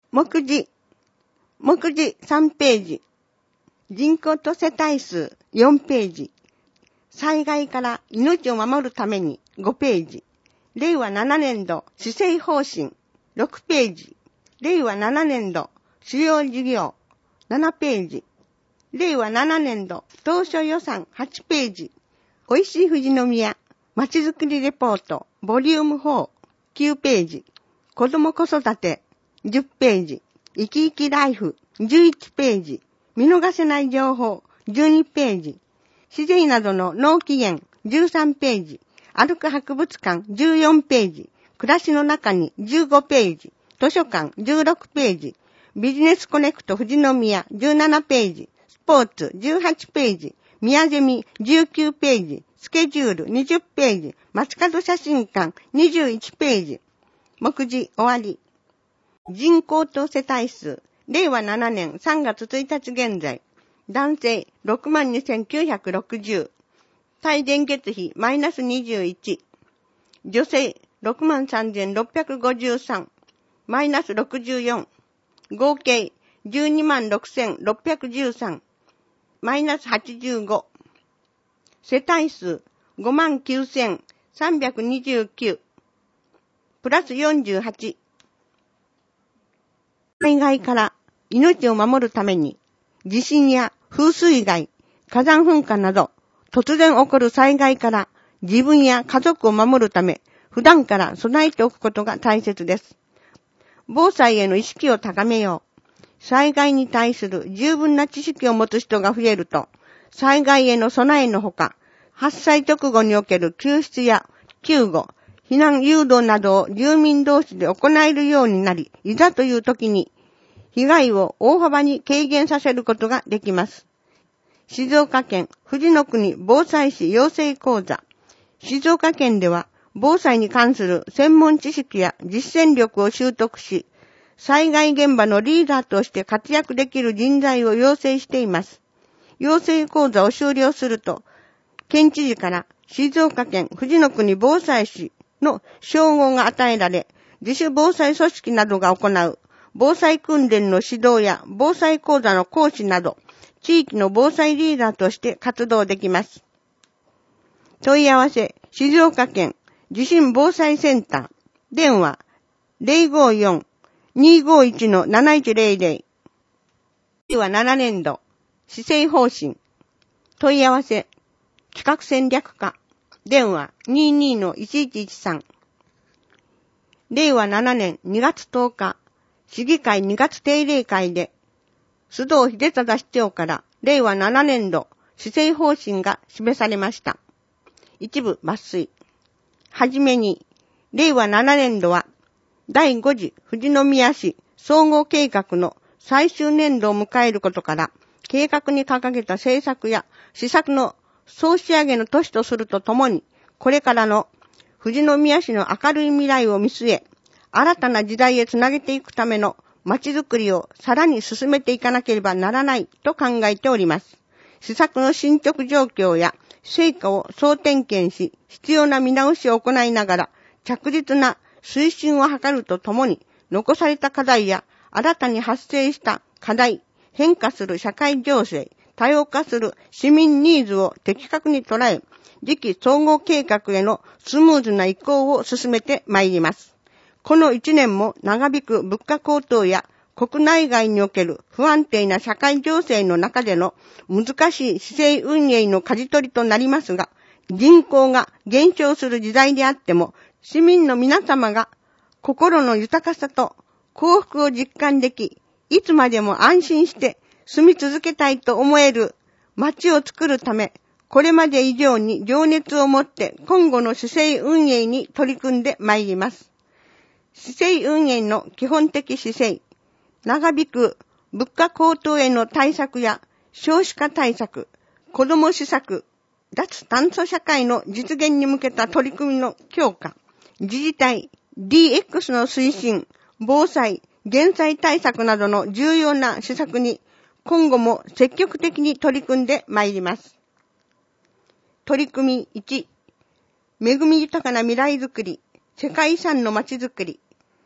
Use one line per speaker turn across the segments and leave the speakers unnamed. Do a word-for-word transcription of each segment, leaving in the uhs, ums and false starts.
目次。目次さんページ。人口と世帯数よんページ。災害から命を守るためにごページ。れいわななねんど施政方針ろくページ。れいわななねんど主要事業ななページ。れいわななねんど当初予算はちページ。おいしい富士宮まちづくりレポートボリュームフォーきゅうページ。子ども子育てじゅっページ。生き生きライフじゅういちページ。見逃せない情報じゅうにページ。自然などの農機源じゅうさんページ。歩く博物館じゅうよんページ。暮らしの中にじゅうごページ。図書館じゅうろくページ。ビジネスコネクト富士宮じゅうななページ。スポーツじゅうはちページ。宮ゼミじゅうきゅうページ。スケジュールにじゅっページ。街角写真館にじゅういちページ。目次終わり。人口と世帯数。れいわななねんさんがつついたち現在。男性 ろくまんにせんきゅうひゃくろくじゅう。対電月比マイナスにじゅういち。女性 ろくまんさんぜんろっぴゃくごじゅうさん。マイナスろくじゅうよん。合計 じゅうにまんろくせんろっぴゃくじゅうさん。マイナスはちじゅうご。世帯数 ごまんきゅうせんさんびゃくにじゅうきゅう。プラスよんじゅうはち。災害から命を守るために、地震や風水害、火山噴火など、突然起こる災害から自分や家族を守るため、普段から備えておくことが大切です。防災への意識を高めよう。災害に対する十分な知識を持つ人が増えると、災害への備えのほか、発災直後における救出や救護、避難誘導などを住民同士で行えるようになり、いざという時に、被害を大幅に軽減させることができます。静岡県富士の国防災士養成講座。静岡県では、防災に関する専門知識や実践力を習得し、災害現場のリーダーとして活躍できる人材を養成しています。養成講座を修了すると、県知事から静岡県富士の国防災士の称号が与えられ、自主防災組織などが行う防災訓練の指導や防災講座の講師など、地域の防災リーダーとして活動できます。問い合わせ、静岡県地震防災センター、電話 ゼロごよん にごいち なないちゼロゼロ。れいわななねんど、施政方針、問い合わせ、企画戦略課、電話 にじゅうに いちいちいちさん。れいわななねんにがつとおか、市議会にがつ定例会で、須藤秀忠市長かられいわななねんど施政方針が示されました。一部抜粋。はじめに、れいわななねんどは、だいご次富士宮市総合計画の最終年度を迎えることから、計画に掲げた政策や施策の総仕上げの年とするとともに、これからの富士宮市の明るい未来を見据え、新たな時代へつなげていくための街づくりをさらに進めていかなければならないと考えております。施策の進捗状況や成果を総点検し、必要な見直しを行いながら、着実な推進を図るとともに、残された課題や新たに発生した課題、変化する社会情勢、多様化する市民ニーズを的確に捉え、次期総合計画へのスムーズな移行を進めてまいります。この一年も長引く物価高騰や国内外における不安定な社会情勢の中での難しい市政運営の舵取りとなりますが、人口が減少する時代であっても、市民の皆様が心の豊かさと幸福を実感でき、いつまでも安心して住み続けたいと思える街を作るため、これまで以上に情熱を持って今後の市政運営に取り組んでまいります。市政運営の基本的姿勢、長引く物価高騰への対策や少子化対策、子ども施策、脱炭素社会の実現に向けた取り組みの強化、自治体 ディーエックス の推進、防災、減災対策などの重要な施策に今後も積極的に取り組んでまいります。取り組みいち、恵み豊かな未来づくり、世界遺産の街づくり。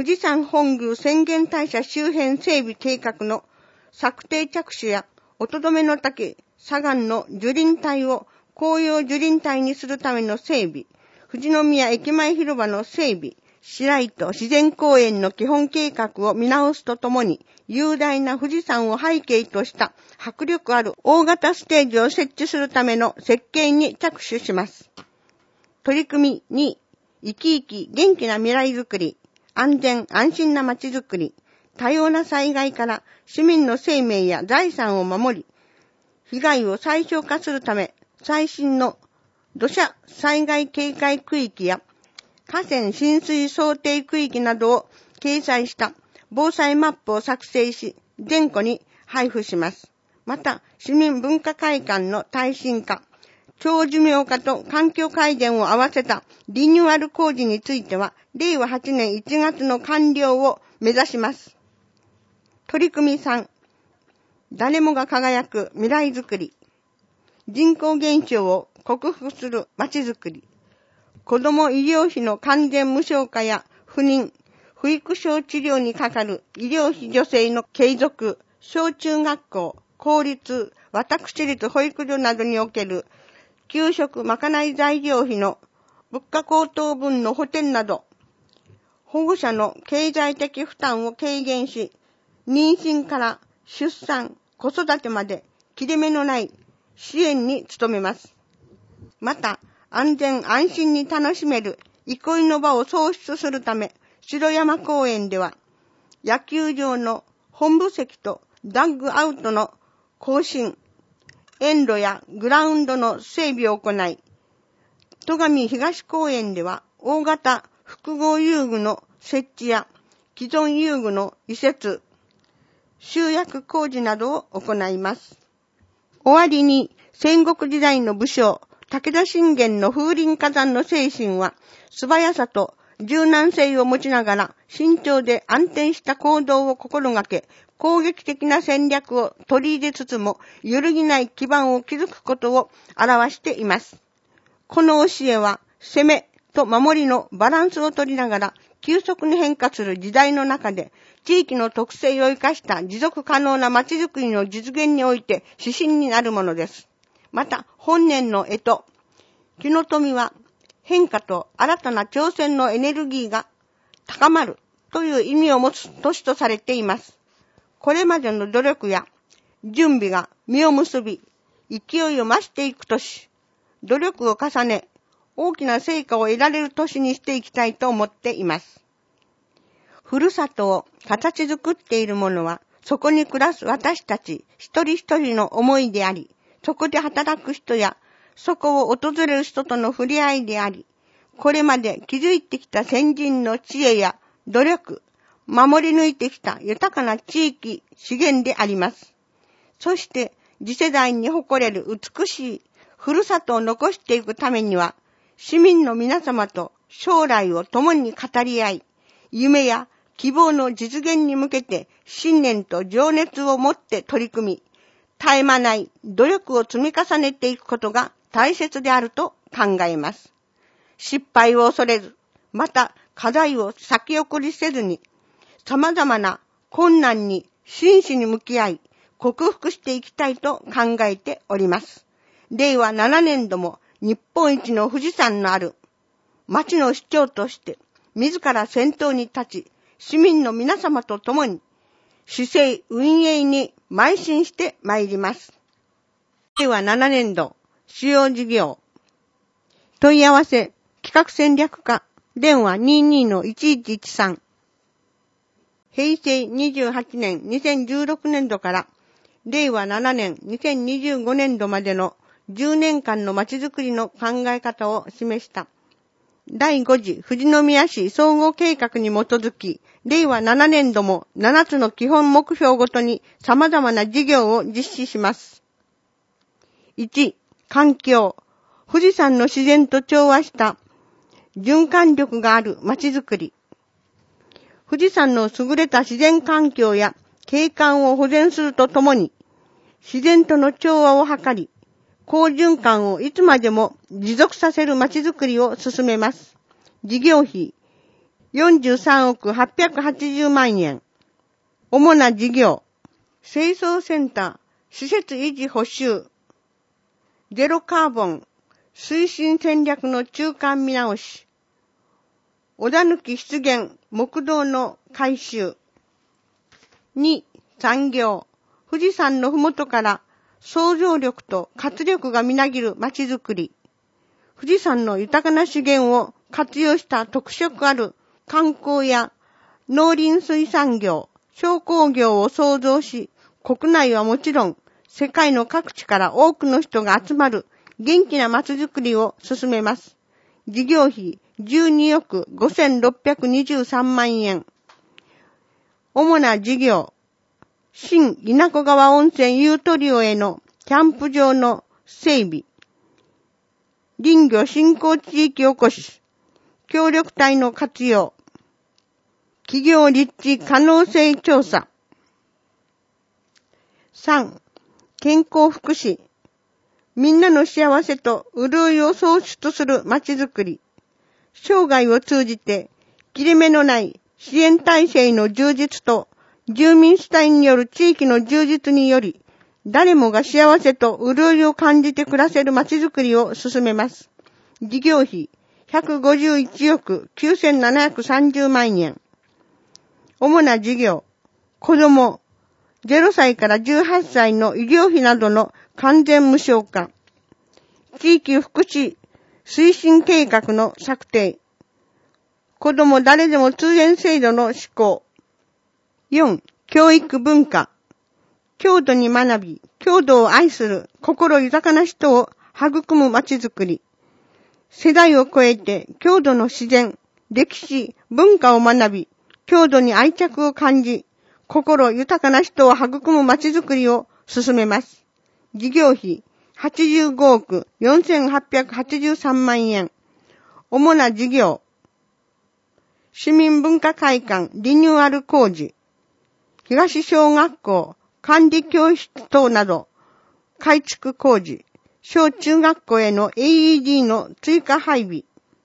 富士山本宮浅間大社周辺整備計画の策定着手や、音止の滝、左岸の樹林帯を紅葉樹林帯にするための整備、富士宮駅前広場の整備、白糸自然公園の基本計画を見直すとともに、雄大な富士山を背景とした迫力ある大型ステージを設置するための設計に着手します。取り組みに、生き生き元気な未来づくり、安全安心な街づくり、多様な災害から市民の生命や財産を守り、被害を最小化するため、最新の土砂災害警戒区域や河川浸水想定区域などを掲載した防災マップを作成し、全戸に配布します。また、市民文化会館の耐震化、長寿命化と環境改善を合わせたリニューアル工事については、れいわはちねんいちがつの完了を目指します。取り組みさん、誰もが輝く未来づくり。人口減少を克服するまちづくり。子ども医療費の完全無償化や不妊、不育症治療にかかる医療費助成の継続、小中学校、公立、私立保育所などにおける給食まかない材料費の物価高騰分の補填など、保護者の経済的負担を軽減し、妊娠から出産、子育てまで切れ目のない支援に努めます。また、安全安心に楽しめる憩いの場を創出するため、城山公園では、野球場の本部席とダッグアウトの更新、園路やグラウンドの整備を行い、戸上東公園では大型複合遊具の設置や既存遊具の移設、集約工事などを行います。終わりに戦国時代の武将、武田信玄の風林火山の精神は素早さと柔軟性を持ちながら慎重で安定した行動を心がけ、攻撃的な戦略を取り入れつつも揺るぎない基盤を築くことを表しています。この教えは攻めと守りのバランスを取りながら急速に変化する時代の中で地域の特性を生かした持続可能な街づくりの実現において指針になるものです。また本年の干支、木の富は変化と新たな挑戦のエネルギーが高まるという意味を持つ年とされています。これまでの努力や準備が実を結び、勢いを増していく年、努力を重ね、大きな成果を得られる年にしていきたいと思っています。ふるさとを形作っているものは、そこに暮らす私たち一人一人の思いであり、そこで働く人や、そこを訪れる人との触れ合いであり、これまで築いてきた先人の知恵や努力、守り抜いてきた豊かな地域資源であります。そして、次世代に誇れる美しいふるさとを残していくためには、市民の皆様と将来を共に語り合い、夢や希望の実現に向けて信念と情熱を持って取り組み、絶え間ない努力を積み重ねていくことが大切であると考えます。失敗を恐れず、また課題を先送りせずに、様々な困難に真摯に向き合い、克服していきたいと考えております。れいわななねんども日本一の富士山のある町の市長として自ら先頭に立ち、市民の皆様と共に市政運営に邁進してまいります。れいわななねんど主要事業問い合わせ企画戦略課電話 にじゅうにのいちいちいちさん 平成にじゅうはちねんにせんじゅうろくねんどかられいわななねんにせんにじゅうごねんどまでのじゅうねんかんのまちづくりの考え方を示しただいご次富士宮市総合計画に基づき、れいわななねんどもななつの基本目標ごとに様々な事業を実施します。いち、環境。富士山の自然と調和した循環力があるまちづくり。富士山の優れた自然環境や景観を保全するとともに、自然との調和を図り、好循環をいつまでも持続させるまちづくりを進めます。事業費よんじゅうさんおくはっぴゃくはちじゅうまんえん。主な事業、清掃センター、施設維持補修、ゼロカーボン、推進戦略の中間見直し、小田抜出現、木道の改修。に、産業、富士山のふもとから想像力と活力がみなぎる街づくり。富士山の豊かな資源を活用した特色ある観光や農林水産業、商工業を創造し、国内はもちろん世界の各地から多くの人が集まる元気な街づくりを進めます。事業費じゅうにおくごせんろっぴゃくにじゅうさんまんえん。主な事業、新稲子川温泉ユートリオへのキャンプ場の整備、林業振興地域おこし、協力隊の活用、企業立地可能性調査。さん、健康福祉、みんなの幸せと潤いを創出する街づくり、生涯を通じて切れ目のない支援体制の充実と住民主体による地域の充実により、誰もが幸せと潤いを感じて暮らせる街づくりを進めます。事業費ひゃくごじゅういちおくきゅうせんななひゃくさんじゅうまんえん。主な事業、子ども、ゼロさいからじゅうはっさいの医療費などの完全無償化。地域福祉推進計画の策定。子ども誰でも通園制度の施行。よん、教育文化。郷土に学び、郷土を愛する心豊かな人を育む街づくり。世代を超えて郷土の自然、歴史、文化を学び、郷土に愛着を感じ、心豊かな人を育む街づくりを進めます。事業費はちじゅうごおくよんせんはっぴゃくはちじゅうさんまんえん。主な事業、市民文化会館リニューアル工事、東小学校管理教室等など改築工事、小中学校への エーイーディー の追加配備。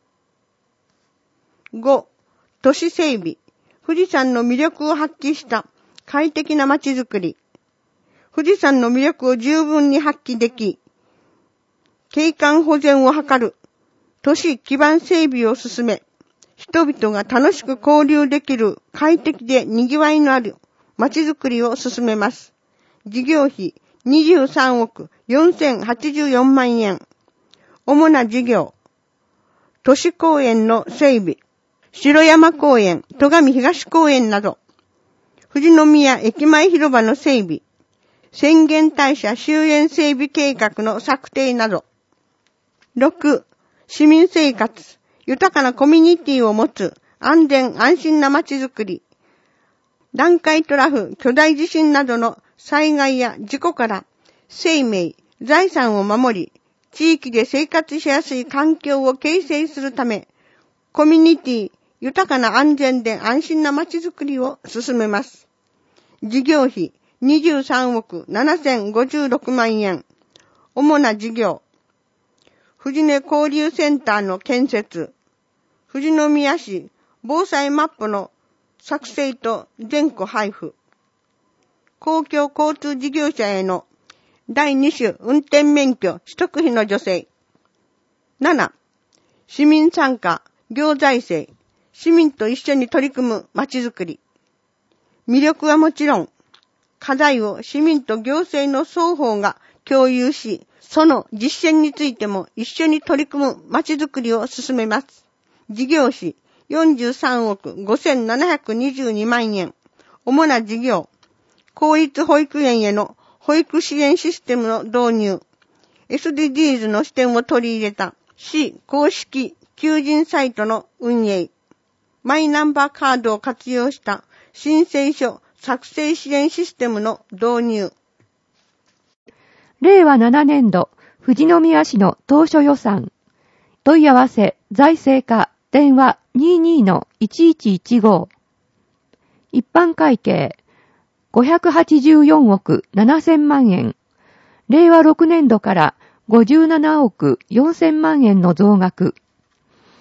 ご、都市整備、富士山の魅力を発揮した快適な街づくり。富士山の魅力を十分に発揮でき、景観保全を図る都市基盤整備を進め、人々が楽しく交流できる快適で賑わいのある街づくりを進めます。事業費にじゅうさんおくよんせんはちじゅうよんまんえん。主な事業、都市公園の整備、城山公園、戸上東公園など、富士宮駅前広場の整備、浅間大社周縁整備計画の策定など。ろく、市民生活、豊かなコミュニティを持つ安全安心な街づくり。南海トラフ、巨大地震などの災害や事故から生命、財産を守り、地域で生活しやすい環境を形成するため、コミュニティ、豊かな安全で安心な街づくりを進めます。事業費にじゅうさんおくななせんごじゅうろくまんえん。主な事業、富士根交流センターの建設、富士宮市防災マップの作成と全戸配布、公共交通事業者へのだいに種運転免許取得費の助成。なな、市民参加、行財政、市民と一緒に取り組む街づくり。魅力はもちろん、課題を市民と行政の双方が共有し、その実践についても一緒に取り組む街づくりを進めます。事業費よんじゅうさんおくごせんななひゃくにじゅうにまんえん。主な事業、公立保育園への保育支援システムの導入、エスディージーズ の視点を取り入れた市公式求人サイトの運営、マイナンバーカードを活用した申請書作成支援システムの導入。
れいわななねんど富士宮市の当初予算。問い合わせ財政課電話 にじゅうにのいちいちいちご。一般会計ごひゃくはちじゅうよんおくななせんまんえん。れいわろくねんどからごじゅうななおくよんせんまんえんの増額。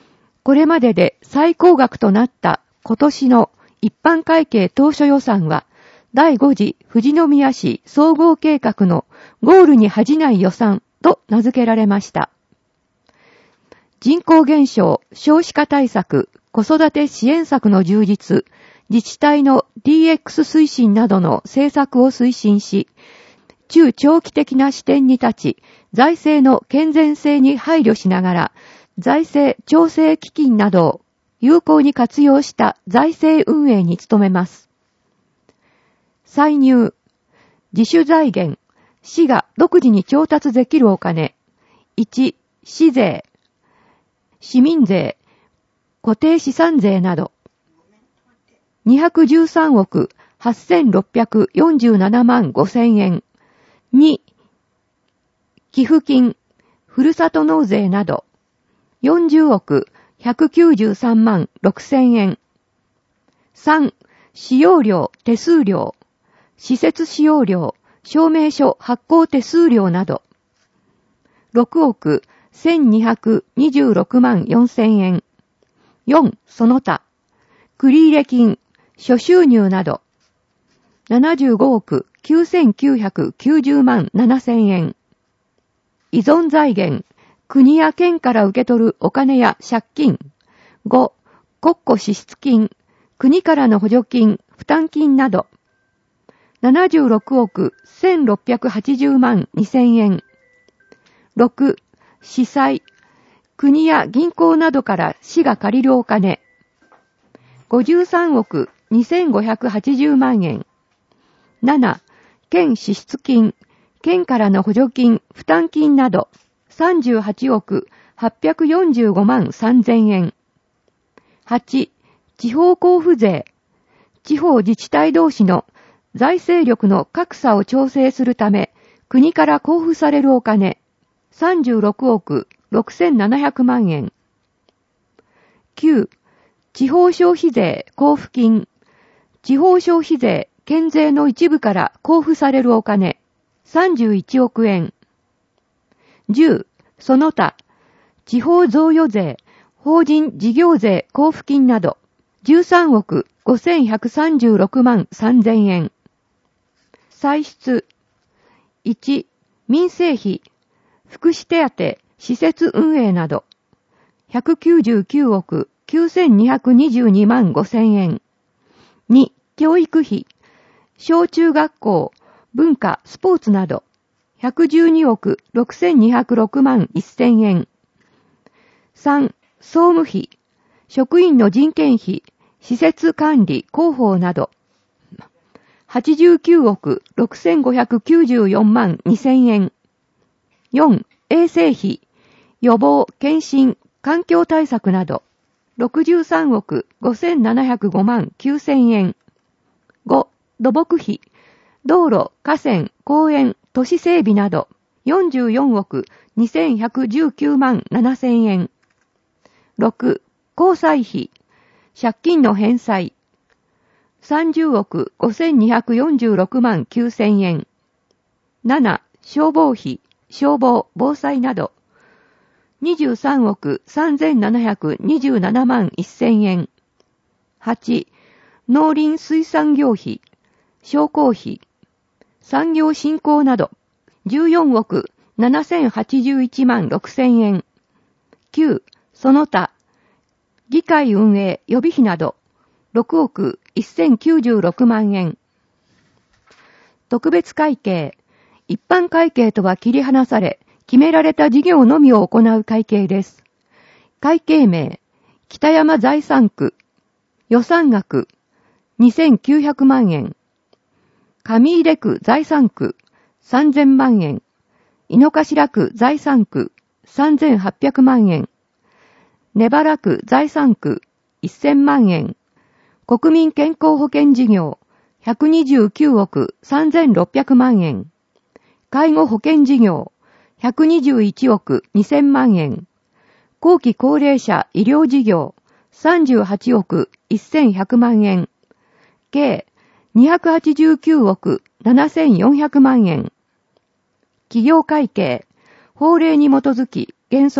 これまでで最高額となった今年の一般会計当初予算は、だいご次富士宮市総合計画のゴールに恥じない予算と名付けられました。人口減少、少子化対策、子育て支援策の充実、自治体の ディーエックス 推進などの政策を推進し、中長期的な視点に立ち、財政の健全性に配慮しながら、財政調整基金などを有効に活用した財政運営に努めます。歳入、自主財源、市が独自に調達できるお金。いち、市税、市民税、固定資産税など。にひゃくじゅうさんおくはっせんろっぴゃくよんじゅうななまんごせんえん。に、寄付金、ふるさと納税など。よんじゅうおくひゃくきゅうじゅうさんまんろくせんえん。さん、使用料、手数料、施設使用料、証明書発行手数料など。ろくおくせんにひゃくにじゅうろくまんよんせんえん。よん、その他、繰入金、諸収入など。ななじゅうごおくきゅうせんきゅうひゃくきゅうじゅうまんななせんえん。依存財源、国や県から受け取るお金や借金。ご、国庫支出金、国からの補助金、負担金など。ななじゅうろくおくせんろっぴゃくはちじゅうまんにせんえん。ろく、市債、国や銀行などから市が借りるお金。ごじゅうさんおくにせんごひゃくはちじゅうまんえん。なな、県支出金、県からの補助金、負担金など。さんじゅうはちおくはっぴゃくよんじゅうごまんさんぜんえん。はち、地方交付税。地方自治体同士の財政力の格差を調整するため、国から交付されるお金。さんじゅうろくおくろくせんななひゃくまんえん。きゅう、地方消費税交付金。地方消費税、県税の一部から交付されるお金。さんじゅういちおくえん。じゅう、その他、地方贈与税、法人事業税交付金など、じゅうさんおくごせんひゃくさんじゅうろくまんさんぜんえん。歳出。いち、民生費、福祉手当、施設運営など、ひゃくきゅうじゅうきゅうおくきゅうせんにひゃくにじゅうにまんごせんえん。に、教育費、小中学校、文化、スポーツなど、ひゃくじゅうにおくろくせんにひゃくろくまんせんえん。さん、総務費、職員の人件費、施設管理、広報など、はちじゅうきゅうおくろくせんごひゃくきゅうじゅうよんまんにせんえん。よん、衛生費、予防、検診、環境対策など、ろくじゅうさんおくごせんななひゃくごまんきゅうせんえん。ご、土木費、道路、河川、公園、都市整備など、よんじゅうよんおくにせんひゃくじゅうきゅうまんななせんえん。ろく、交際費、借金の返済、さんじゅうおくごせんにひゃくよんじゅうろくまんきゅうせんえん。なな、消防費、消防、防災など、にじゅうさんおくさんぜんななひゃくにじゅうななまんせんえん。はち、農林水産業費、商工費、産業振興など、じゅうよんおくななせんはちじゅういちまんろくせんえん。きゅう、その他、議会運営予備費など、ろくおくせんきゅうじゅうろくまんえん。特別会計、一般会計とは切り離され、決められた事業のみを行う会計です。会計名、北山財産区。予算額、にせんきゅうひゃくまんえん。上出区財産区、さんぜんまんえん。井の頭区財産区、さんぜんはっぴゃくまんえん。根原区財産区、せんまんえん。国民健康保険事業、ひゃくにじゅうきゅうおくさんぜんろっぴゃくまんえん。介護保険事業、ひゃくにじゅういちおくにせんまんえん。後期高齢者医療事業、さんじゅうはちおくせんひゃくまんえん。計にひゃくはちじゅうきゅうおくななせんよんひゃくまんえん。企業会計、法令に基づき原則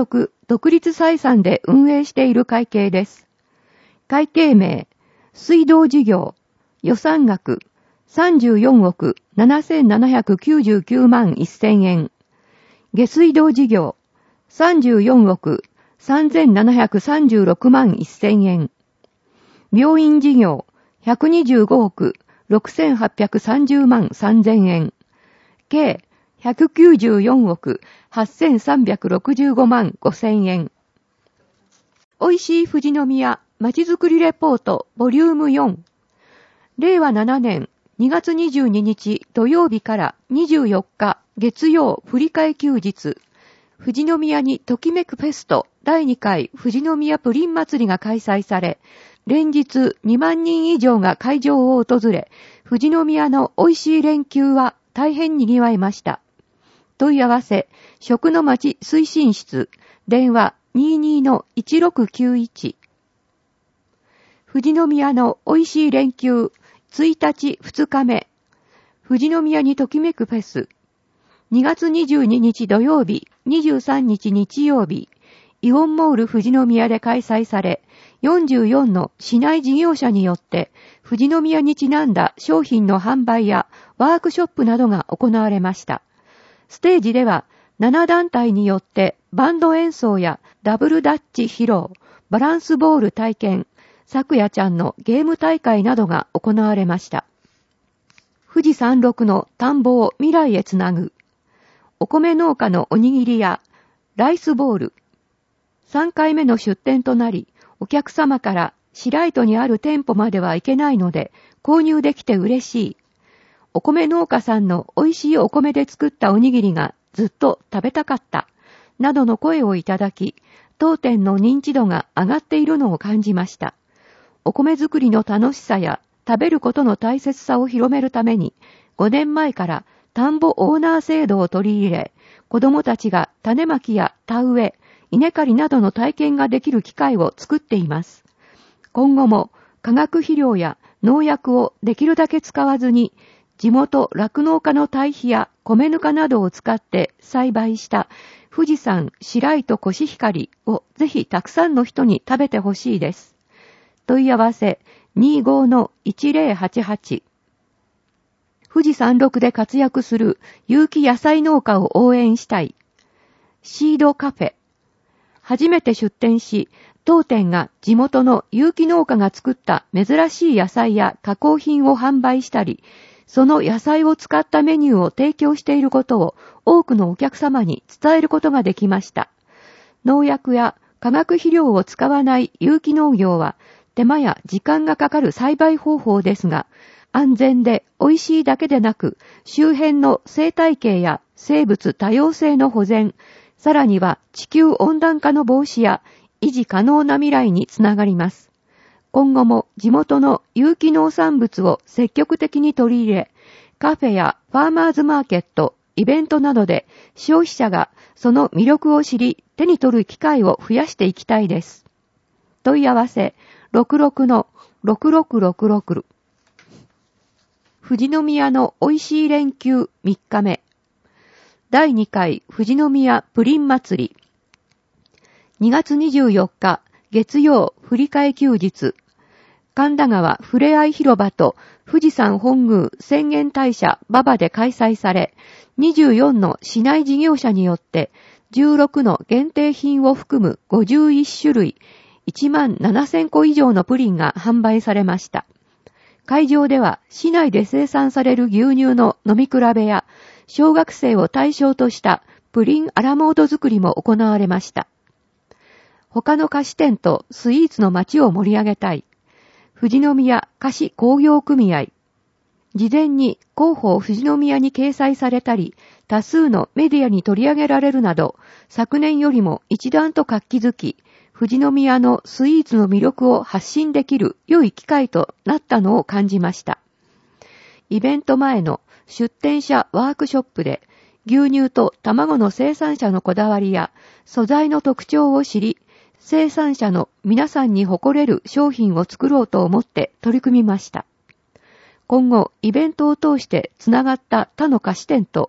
独立採算で運営している会計です。会計名、水道事業、予算額、さんじゅうよんおくななせんななひゃくきゅうじゅうきゅうまんせんえん。下水道事業、さんじゅうよんおくさんぜんななひゃくさんじゅうろくまんせんえん。病院事業、ひゃくにじゅうごおくろくせんはっぴゃくさんじゅうまんさんぜんえん。計ひゃくきゅうじゅうよんおくはっせんさんびゃくろくじゅうごまんごせんえん。おいしい富士宮まちづくりレポートボリュームよん。れいわななねんにがつにじゅうににち土曜日からにじゅうよっか月曜振り替え休日、富士宮にときめくフェストだいにかい富士宮プリン祭りが開催され、連日にまんにん以上が会場を訪れ、富士宮の美味しい連休は大変にぎわいました。問い合わせ、食の町推進室、電話 にじゅうにのいちろくきゅういち。富士宮の美味しい連休、ついたちふつかめ、富士宮にときめくフェス、にがつにじゅうににち土曜日、にじゅうさんにち日曜日、イオンモール富士宮で開催され、よんじゅうよんの市内事業者によって富士宮にちなんだ商品の販売やワークショップなどが行われました。ステージではななだんたいによってバンド演奏やダブルダッチ披露、バランスボール体験、さくやちゃんのゲーム大会などが行われました。富士山麓の田んぼを未来へつなぐ、お米農家のおにぎりやライスボール、さんかいめの出店となり、お客様から白糸にある店舗までは行けないので購入できて嬉しい。お米農家さんの美味しいお米で作ったおにぎりがずっと食べたかった。などの声をいただき、当店の認知度が上がっているのを感じました。お米作りの楽しさや食べることの大切さを広めるために、ごねんまえから田んぼオーナー制度を取り入れ、子どもたちが種まきや田植え、稲刈りなどの体験ができる機会を作っています。今後も化学肥料や農薬をできるだけ使わずに、地元酪農家の堆肥や米ぬかなどを使って栽培した富士山白糸コシヒカリをぜひたくさんの人に食べてほしいです。問い合わせ にじゅうごのいちぜろはちはち。富士山麓で活躍する有機野菜農家を応援したい。シードカフェ。初めて出店し、当店が地元の有機農家が作った珍しい野菜や加工品を販売したり、その野菜を使ったメニューを提供していることを多くのお客様に伝えることができました。農薬や化学肥料を使わない有機農業は手間や時間がかかる栽培方法ですが、安全で美味しいだけでなく、周辺の生態系や生物多様性の保全、さらには地球温暖化の防止や維持可能な未来につながります。今後も地元の有機農産物を積極的に取り入れ、カフェやファーマーズマーケット、イベントなどで消費者がその魅力を知り、手に取る機会を増やしていきたいです。問い合わせ ろくろくのろくろくろくろく。富士宮の美味しい連休みっかめ。だいにかい富士宮プリン祭り。にがつにじゅうよっか月曜振り替え休日。神田川ふれあい広場と富士山本宮浅間大社馬場で開催され、にじゅうよんの市内事業者によってじゅうろくの限定品を含むごじゅういちしゅるい、いちまんななせんこ以上のプリンが販売されました。会場では市内で生産される牛乳の飲み比べや小学生を対象としたプリンアラモード作りも行われました。他の菓子店とスイーツの街を盛り上げたい。富士宮菓子工業組合。事前に広報富士宮に掲載されたり、多数のメディアに取り上げられるなど、昨年よりも一段と活気づき、富士宮のスイーツの魅力を発信できる良い機会となったのを感じました。イベント前の出店者ワークショップで、牛乳と卵の生産者のこだわりや素材の特徴を知り、生産者の皆さんに誇れる商品を作ろうと思って取り組みました。今後、イベントを通してつながった他の菓子店と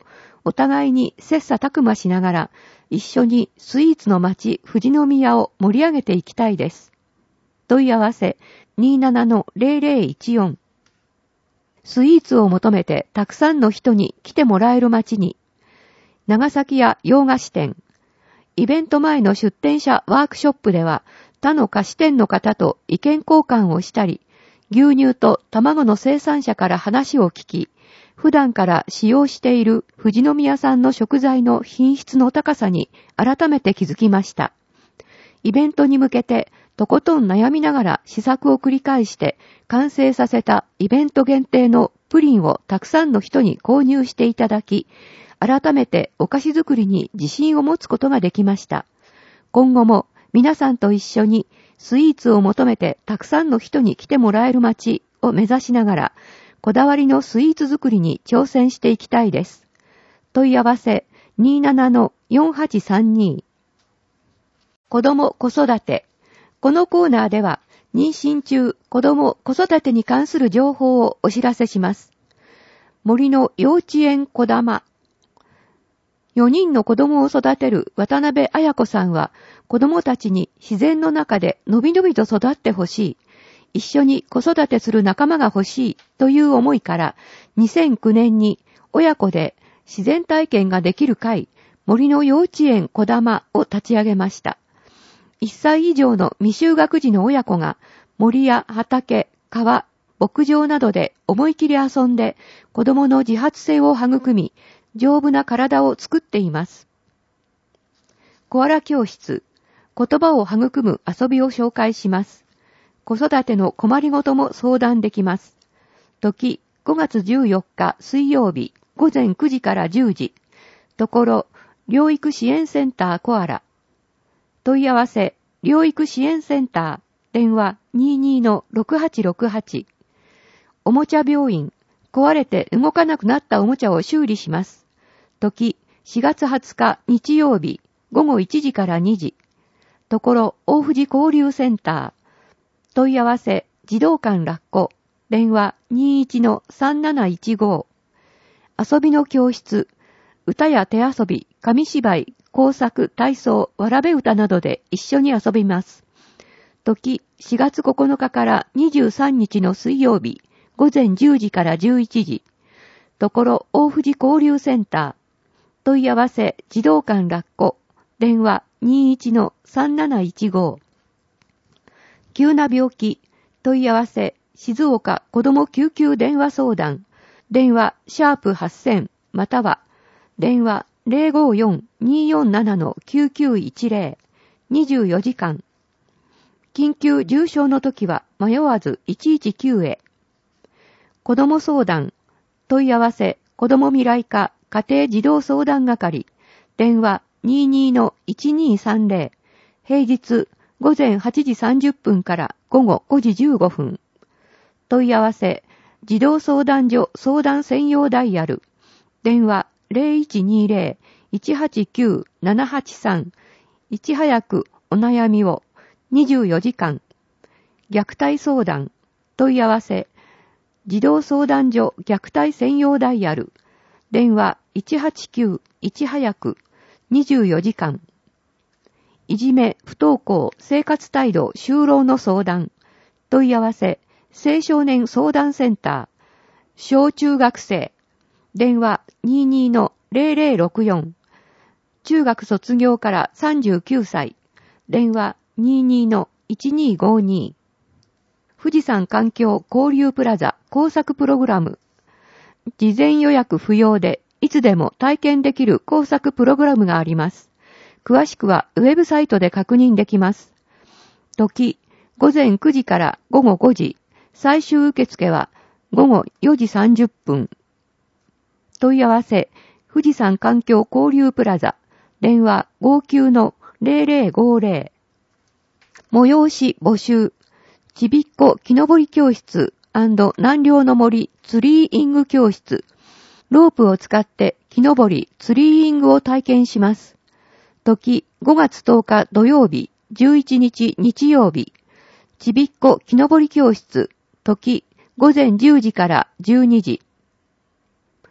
お互いに切磋琢磨しながら、一緒にスイーツの町富士宮を盛り上げていきたいです。問い合わせ にーななのゼロゼロいちよん。スイーツを求めてたくさんの人に来てもらえる町に、長崎屋洋菓子店。イベント前の出店者ワークショップでは、他の菓子店の方と意見交換をしたり、牛乳と卵の生産者から話を聞き、普段から使用している富士宮産の食材の品質の高さに改めて気づきました。イベントに向けてとことん悩みながら試作を繰り返して完成させたイベント限定のプリンをたくさんの人に購入していただき、改めてお菓子作りに自信を持つことができました。今後も皆さんと一緒にスイーツを求めてたくさんの人に来てもらえる街を目指しながら、こだわりのスイーツ作りに挑戦していきたいです。問い合わせ にーななのよんはちさんに。子供子育て。このコーナーでは妊娠中子供子育てに関する情報をお知らせします。森の幼稚園こだま。よにんの子供を育てる渡辺彩子さんは、子供たちに自然の中でのびのびと育ってほしい。一緒に子育てする仲間が欲しいという思いから、にせんきゅうねんに親子で自然体験ができる会、森の幼稚園こだまを立ち上げました。いっさい以上の未就学児の親子が森や畑、川、牧場などで思い切り遊んで子供の自発性を育み、丈夫な体を作っています。コアラ教室、言葉を育む遊びを紹介します。子育ての困りごとも相談できます。時、ごがつじゅうよっか水曜日、ごぜんくじからじゅうじ。ところ、療育支援センターコアラ。問い合わせ、療育支援センター、電話 にーにーのろくはちろくはち。おもちゃ病院、壊れて動かなくなったおもちゃを修理します。時、しがつはつか日曜日、ごごいちじからにじ。ところ、大富士交流センター。問い合わせ、児童館ラッコ。電話 にーいちのさんなないちご。遊びの教室。歌や手遊び、紙芝居、工作、体操、わらべ歌などで一緒に遊びます。時、しがつここのかからにじゅうさんにちの水曜日、ごぜんじゅうじからじゅういちじ。ところ、大富士交流センター。問い合わせ、児童館ラッコ。電話 にーいちのさんなないちご。急な病気、問い合わせ、静岡子ども救急電話相談、電話シャープはっせん、または、電話 ゼロごよんにーよんななのきゅうきゅういちゼロ、にじゅうよじかん。緊急重症の時は迷わずいちいちきゅうへ。子ども相談、問い合わせ、子ども未来課家庭児童相談係、電話 にーにーのいちにーさんゼロ、平日、ごぜんはちじさんじゅっぷんからごごごじじゅうごふん。問い合わせ、児童相談所相談専用ダイヤル。電話 ゼロいちにーゼロ いちはちきゅう ななはちさん。いち早くお悩みをにじゅうよじかん。虐待相談。問い合わせ、児童相談所虐待専用ダイヤル。電話いちはちきゅう いち早くにじゅうよじかん。いじめ、不登校、生活態度、就労の相談。問い合わせ、青少年相談センター。小中学生。電話 にーにーのゼロゼロろくよん。中学卒業からさんじゅうきゅうさい。電話 にーにーのいちにーごに。富士山環境交流プラザ工作プログラム。事前予約不要で、いつでも体験できる工作プログラムがあります。詳しくはウェブサイトで確認できます。時、ごぜんくじからごごごじ。最終受付はごごよじさんじゅっぷん。問い合わせ、富士山環境交流プラザ。電話ごきゅうのゼロゼロごゼロ。催し募集。ちびっこ木登り教室&南稜の森ツリーイング教室。ロープを使って木登りツリーイングを体験します。時、ごがつとおか土曜日、じゅういちにち日曜日。ちびっこ木登り教室。時、ごぜんじゅうじからじゅうにじ。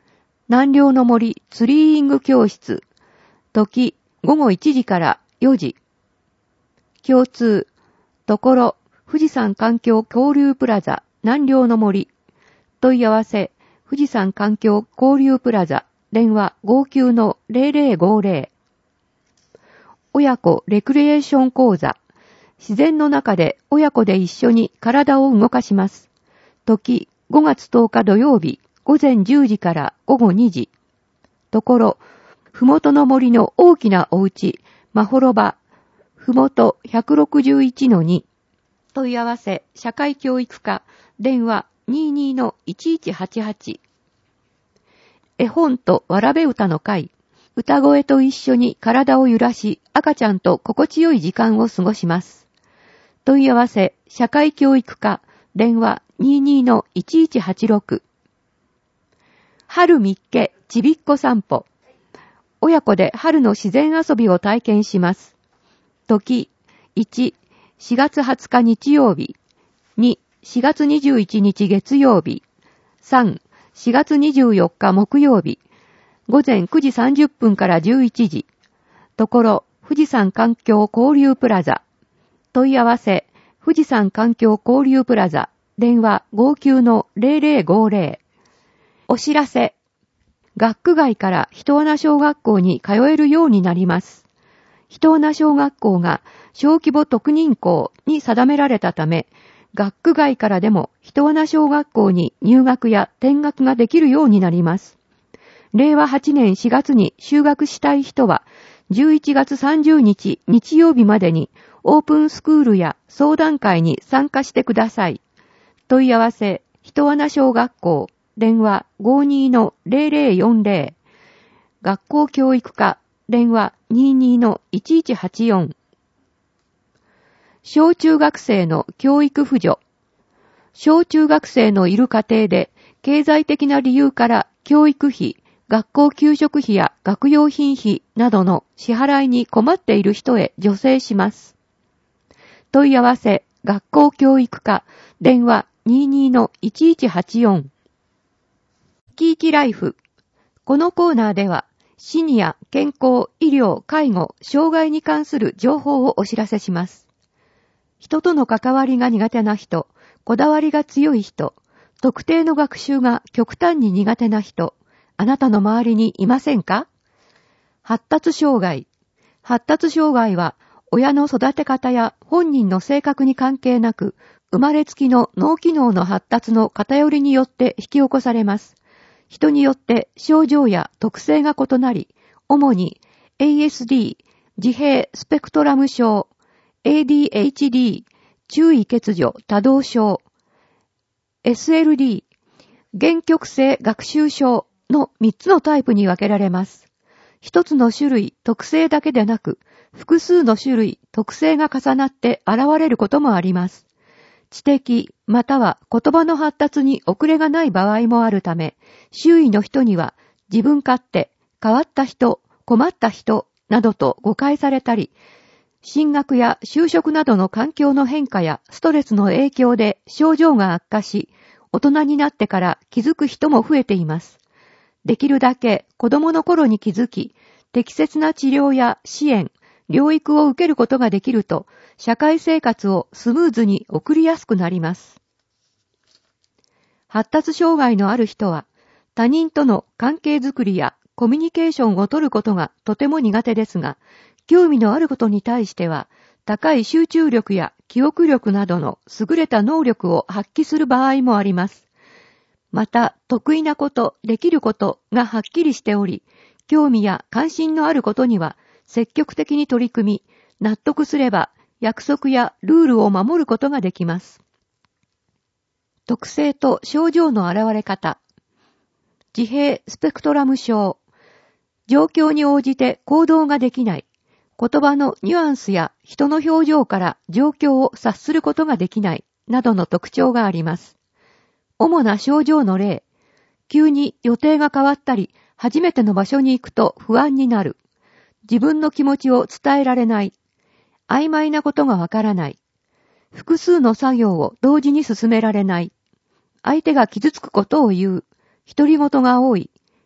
南稜の森ツリーイング教室。時、ごごいちじからよじ。共通、ところ、富士山環境交流プラザ南稜の森。問い合わせ、富士山環境交流プラザ、電話 ごきゅうのゼロゼロごゼロ。親子レクリエーション講座。自然の中で親子で一緒に体を動かします。時、ごがつとおか土曜日、ごぜんじゅうじからごごにじ。ところ、ふもとの森の大きなお家、まほろば、ふもと ひゃくろくじゅういちのに。問い合わせ、社会教育課、電話 にじゅうにのいちいちはちはち。絵本とわらべ歌の会。歌声と一緒に体を揺らし、赤ちゃんと心地よい時間を過ごします。問い合わせ、社会教育課、電話 にじゅうにのいちいちはちろく。春みっけちびっこ散歩。親子で春の自然遊びを体験します。時、いち、しがつはつか日曜日。に、しがつにじゅういちにち月曜日。さん、しがつにじゅうよっか木曜日。ごぜんくじさんじゅっぷんからじゅういちじ。ところ、富士山環境交流プラザ。問い合わせ、富士山環境交流プラザ。電話 ごきゅうのゼロゼロごゼロ。お知らせ。学区外から人穴小学校に通えるようになります。人穴小学校が小規模特認校に定められたため、学区外からでも人穴小学校に入学や転学ができるようになります。れいわはちねんしがつに就学したい人は、じゅういちがつさんじゅうにち日曜日までにオープンスクールや相談会に参加してください。問い合わせ、人穴小学校、電話 ごじゅうにのゼロゼロよんゼロ。学校教育課、電話 にじゅうにのいちいちはちよん。小中学生の教育扶助。小中学生のいる家庭で、経済的な理由から教育費、学校給食費や学用品費などの支払いに困っている人へ助成します。問い合わせ、学校教育課、電話 にじゅうにのいちいちはちよん。生き生きライフ。このコーナーでは、シニア、健康、医療、介護、障害に関する情報をお知らせします。人との関わりが苦手な人、こだわりが強い人、特定の学習が極端に苦手な人、あなたの周りにいませんか？発達障害。発達障害は、親の育て方や本人の性格に関係なく、生まれつきの脳機能の発達の偏りによって引き起こされます。人によって症状や特性が異なり、主に エーエスディー、自閉スペクトラム症、エーディーエイチディー、注意欠如多動症、エスエルディー、限局性学習症のみっつのタイプに分けられます。一つの種類、特性だけでなく、複数の種類、特性が重なって現れることもあります。知的または言葉の発達に遅れがない場合もあるため、周囲の人には自分勝手、変わった人、困った人などと誤解されたり、進学や就職などの環境の変化やストレスの影響で症状が悪化し、大人になってから気づく人も増えています。できるだけ子供の頃に気づき、適切な治療や支援、療育を受けることができると、社会生活をスムーズに送りやすくなります。発達障害のある人は、他人との関係づくりやコミュニケーションを取ることがとても苦手ですが、興味のあることに対しては、高い集中力や記憶力などの優れた能力を発揮する場合もあります。また、得意なこと、できることがはっきりしており、興味や関心のあることには積極的に取り組み、納得すれば約束やルールを守ることができます。特性と症状の現れ方。自閉スペクトラム症。状況に応じて行動ができない。言葉のニュアンスや人の表情から状況を察することができないなどの特徴があります。主な症状の例。急に予定が変わったり、初めての場所に行くと不安になる。自分の気持ちを伝えられない。曖昧なことがわからない。複数の作業を同時に進められない。相手が傷つくことを言う。独り言が多い。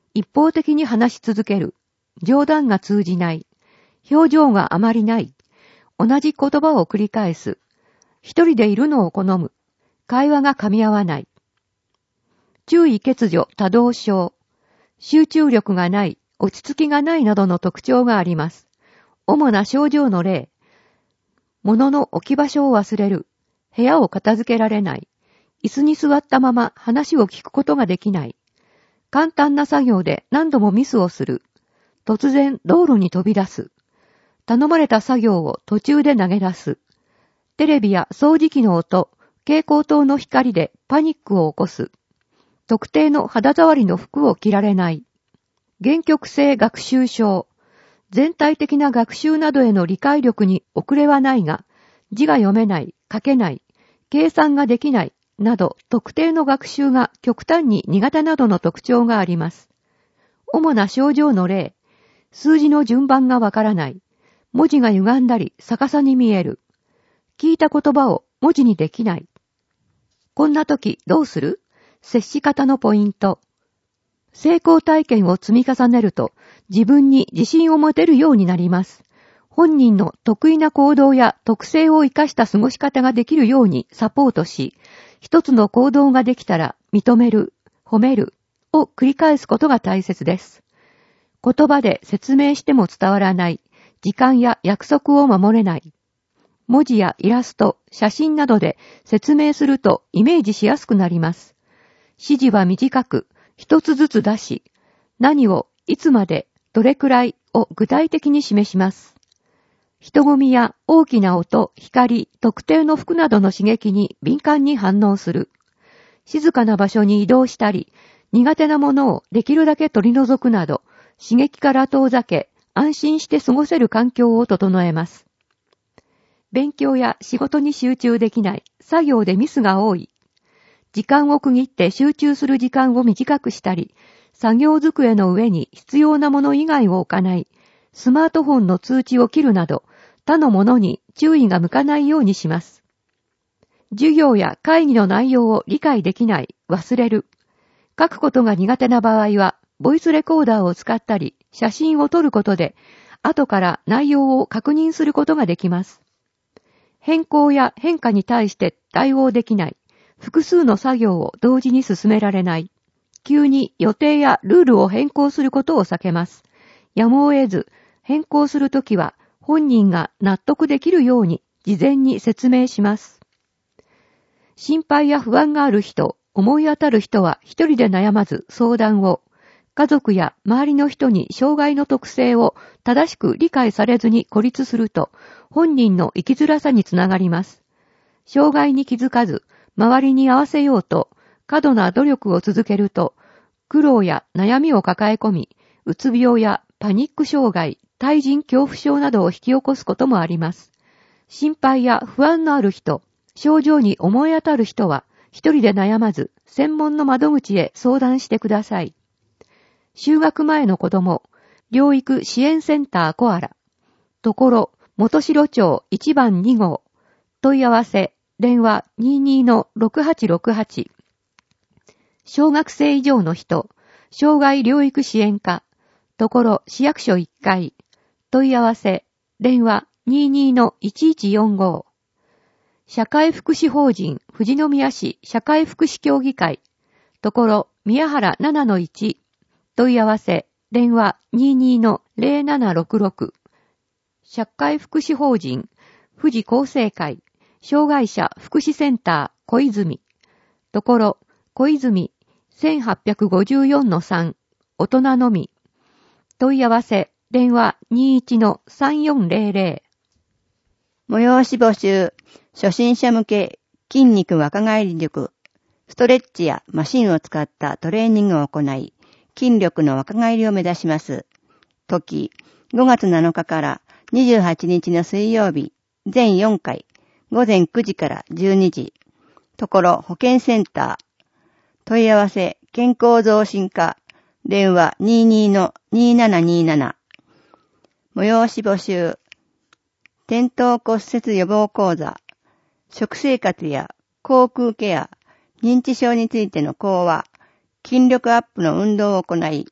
一方的に話し続ける。冗談が通じない。表情があまりない。同じ言葉を繰り返す。一人でいるのを好む。会話が噛み合わない。注意欠如多動症。集中力がない、落ち着きがないなどの特徴があります。主な症状の例。物の置き場所を忘れる。部屋を片付けられない。椅子に座ったまま話を聞くことができない。簡単な作業で何度もミスをする。突然道路に飛び出す。頼まれた作業を途中で投げ出す。テレビや掃除機の音、蛍光灯の光でパニックを起こす。特定の肌触りの服を着られない。限局性学習症。全体的な学習などへの理解力に遅れはないが、字が読めない、書けない、計算ができない、など特定の学習が極端に苦手などの特徴があります。主な症状の例。数字の順番がわからない。文字が歪んだり逆さに見える。聞いた言葉を文字にできない。こんな時どうする？接し方のポイント。成功体験を積み重ねると自分に自信を持てるようになります。本人の得意な行動や特性を生かした過ごし方ができるようにサポートし、一つの行動ができたら認める、褒めるを繰り返すことが大切です。言葉で説明しても伝わらない、時間や約束を守れない。文字やイラスト、写真などで説明するとイメージしやすくなります。指示は短く、一つずつ出し、何を、いつまで、どれくらいを具体的に示します。人混みや大きな音、光、特定の服などの刺激に敏感に反応する。静かな場所に移動したり、苦手なものをできるだけ取り除くなど、刺激から遠ざけ、安心して過ごせる環境を整えます。勉強や仕事に集中できない、作業でミスが多い。時間を区切って集中する時間を短くしたり、作業机の上に必要なもの以外を置かない、スマートフォンの通知を切るなど、他のものに注意が向かないようにします。授業や会議の内容を理解できない、忘れる。書くことが苦手な場合は、ボイスレコーダーを使ったり、写真を撮ることで、後から内容を確認することができます。変更や変化に対して対応できない。複数の作業を同時に進められない。急に予定やルールを変更することを避けます。やむを得ず、変更するときは本人が納得できるように事前に説明します。心配や不安がある人、思い当たる人は一人で悩まず相談を。家族や周りの人に障害の特性を正しく理解されずに孤立すると、本人の生きづらさにつながります。障害に気づかず、周りに合わせようと過度な努力を続けると苦労や悩みを抱え込み、うつ病やパニック障害、対人恐怖症などを引き起こすこともあります。心配や不安のある人、症状に思い当たる人は一人で悩まず専門の窓口へ相談してください。就学前の子供、療育支援センターコアラ、ところ元城町いちばんに号、問い合わせ電話 にじゅうにのろくはちろくはち。小学生以上の人、障害療育支援課、ところ市役所いっかい。問い合わせ、電話 にじゅうにのいちいちよんご。社会福祉法人富士宮市社会福祉協議会、ところ宮原 ななのいち。問い合わせ、電話 にじゅうにのぜろななろくろく。社会福祉法人富士厚生会障害者福祉センター小泉、ところ小泉 せんはっぴゃくごじゅうよんのさん、大人のみ。問い合わせ、電話 にじゅういちのさんよんぜろぜろ。
催し募集、初心者向け筋肉若返り塾、ストレッチやマシンを使ったトレーニングを行い、筋力の若返りを目指します。時、ごがつなのかからにじゅうはちにちの水曜日、全よんかい、ごぜんくじからじゅうにじ。ところ保健センター。問い合わせ、健康増進課。電話 にじゅうにのにーななにーなな。催し募集。転倒骨折予防講座。食生活や口腔ケア、認知症についての講話。筋力アップの運動を行い、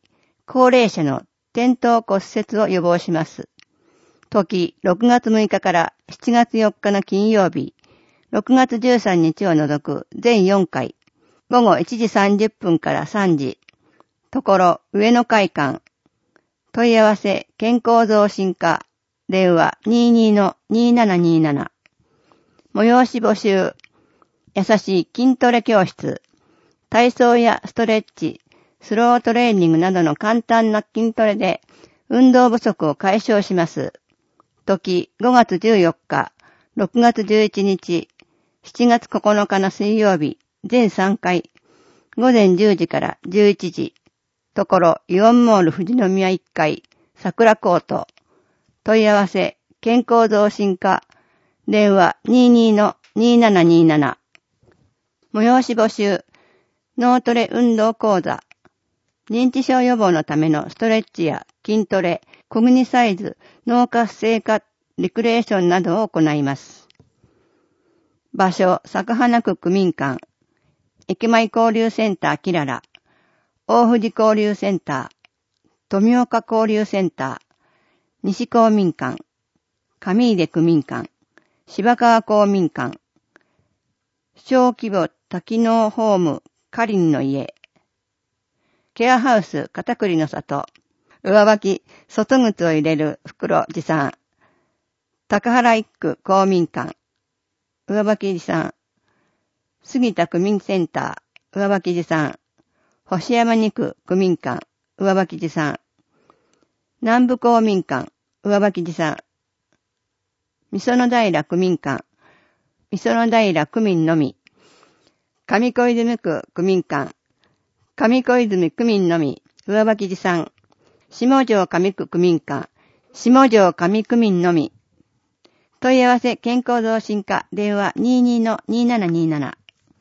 高齢者の転倒骨折を予防します。時、ろくがつむいかからしちがつよっかの金曜日、ろくがつじゅうさんにちを除く全よんかい、ごごいちじさんじゅっぷんからさんじ、ところ上野会館、問い合わせ健康増進課、電話 にじゅうにのにじゅうななにじゅうなな、催し募集、優しい筋トレ教室、体操やストレッチ、スロートレーニングなどの簡単な筋トレで運動不足を解消します。時ごがつじゅうよっか、ろくがつじゅういちにち、しちがつここのかの水曜日、全さんかい、ごぜんじゅうじからじゅういちじ、ところイオンモール富士宮いっかい、桜コート、問い合わせ健康増進課、電話 にじゅうにのにじゅうななにじゅうなな、催し募集、脳トレ運動講座、認知症予防のためのストレッチや筋トレ、コグニサイズ、脳活性化、リクレーションなどを行います。場所、坂花区区民館、駅前交流センターキララ、大富士交流センター、富岡交流センター、西公民館、上出区民館、芝川公民館、小規模多機能ホーム、かりんの家、ケアハウス、片栗の里、上履き、外靴を入れる袋持参、高原一区公民館、上履き持参、杉田区民センター、上履き持参、星山二区区民館、上履き持参、南部公民館、上履き持参、みその平区民館、みその平区民のみ、上小泉区区民館、上小泉区民のみ、上履き持参、下条上区区民館、下条上区民のみ、問い合わせ健康増進課、電話 にじゅうにのにじゅうななにじゅうなな、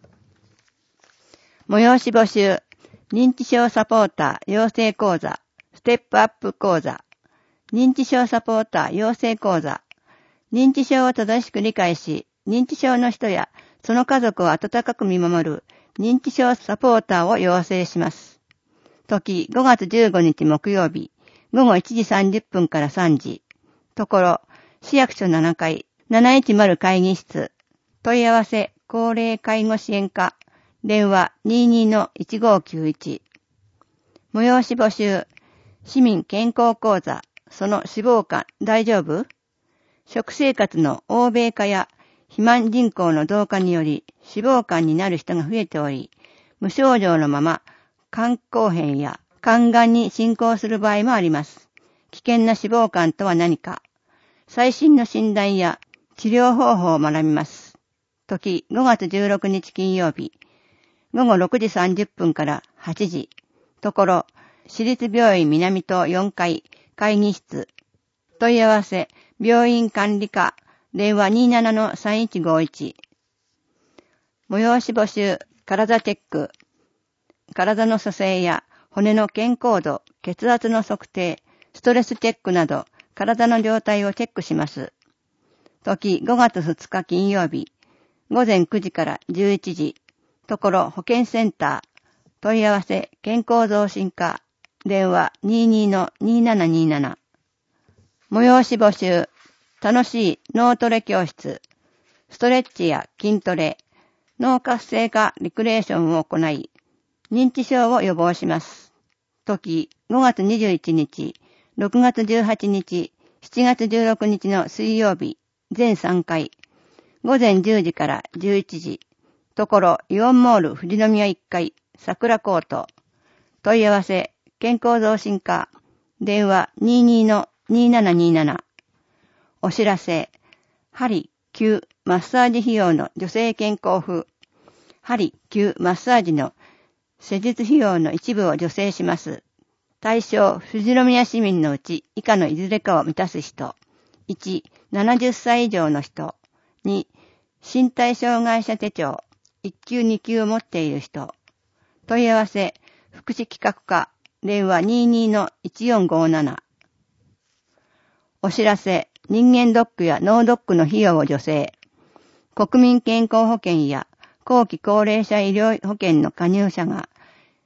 催し募集、認知症サポーター養成講座、ステップアップ講座、認知症サポーター養成講座、認知症を正しく理解し、認知症の人やその家族を温かく見守る認知症サポーターを養成します。時ごがつじゅうごにち木曜日、ごごいちじさんじゅっぷんからさんじ、ところ、市役所ななかい、なないちまる会議室、問い合わせ高齢介護支援課、電話 にじゅうにのいちごきゅういち、催し募集、市民健康講座、その脂肪肝大丈夫？食生活の欧米化や肥満人口の増加により脂肪肝になる人が増えており、無症状のまま肝硬変や肝がんに進行する場合もあります。危険な脂肪肝とは何か、最新の診断や治療方法を学びます。時ごがつじゅうろくにち金曜日、ごごろくじさんじゅっぷんからはちじ、ところ、市立病院南棟よんかい会議室、問い合わせ病院管理課、電話 にじゅうななのさんいちごいち、催し募集、体チェック、体の組成や骨の健康度、血圧の測定、ストレスチェックなど、体の状態をチェックします。時ごがつふつか金曜日、ごぜんくじからじゅういちじ、ところ保健センター、問い合わせ健康増進課、電話 にじゅうにのにじゅうななにじゅうなな、催し募集、楽しい脳トレ教室、ストレッチや筋トレ、脳活性化リクレーションを行い、認知症を予防します。時ごがつにじゅういちにち、ろくがつじゅうはちにち、しちがつじゅうろくにちの水曜日、全さんかい、ごぜんじゅうじからじゅういちじ、ところイオンモール富士宮いっかい、桜コート、問い合わせ健康増進課、電話 にじゅうにのにじゅうななにじゅうなな、お知らせ、針、灸、マッサージ費用の女性健康風、針、灸、マッサージの施術費用の一部を助成します。対象、富士宮市民のうち以下のいずれかを満たす人。いち、ななじゅっさい以上の人。に、身体障害者手帳、いっきゅうにきゅうを持っている人。問い合わせ、福祉企画課、電話 にじゅうにのいちよんごなな。お知らせ、人間ドックや脳ドックの費用を助成。国民健康保険や後期高齢者医療保険の加入者が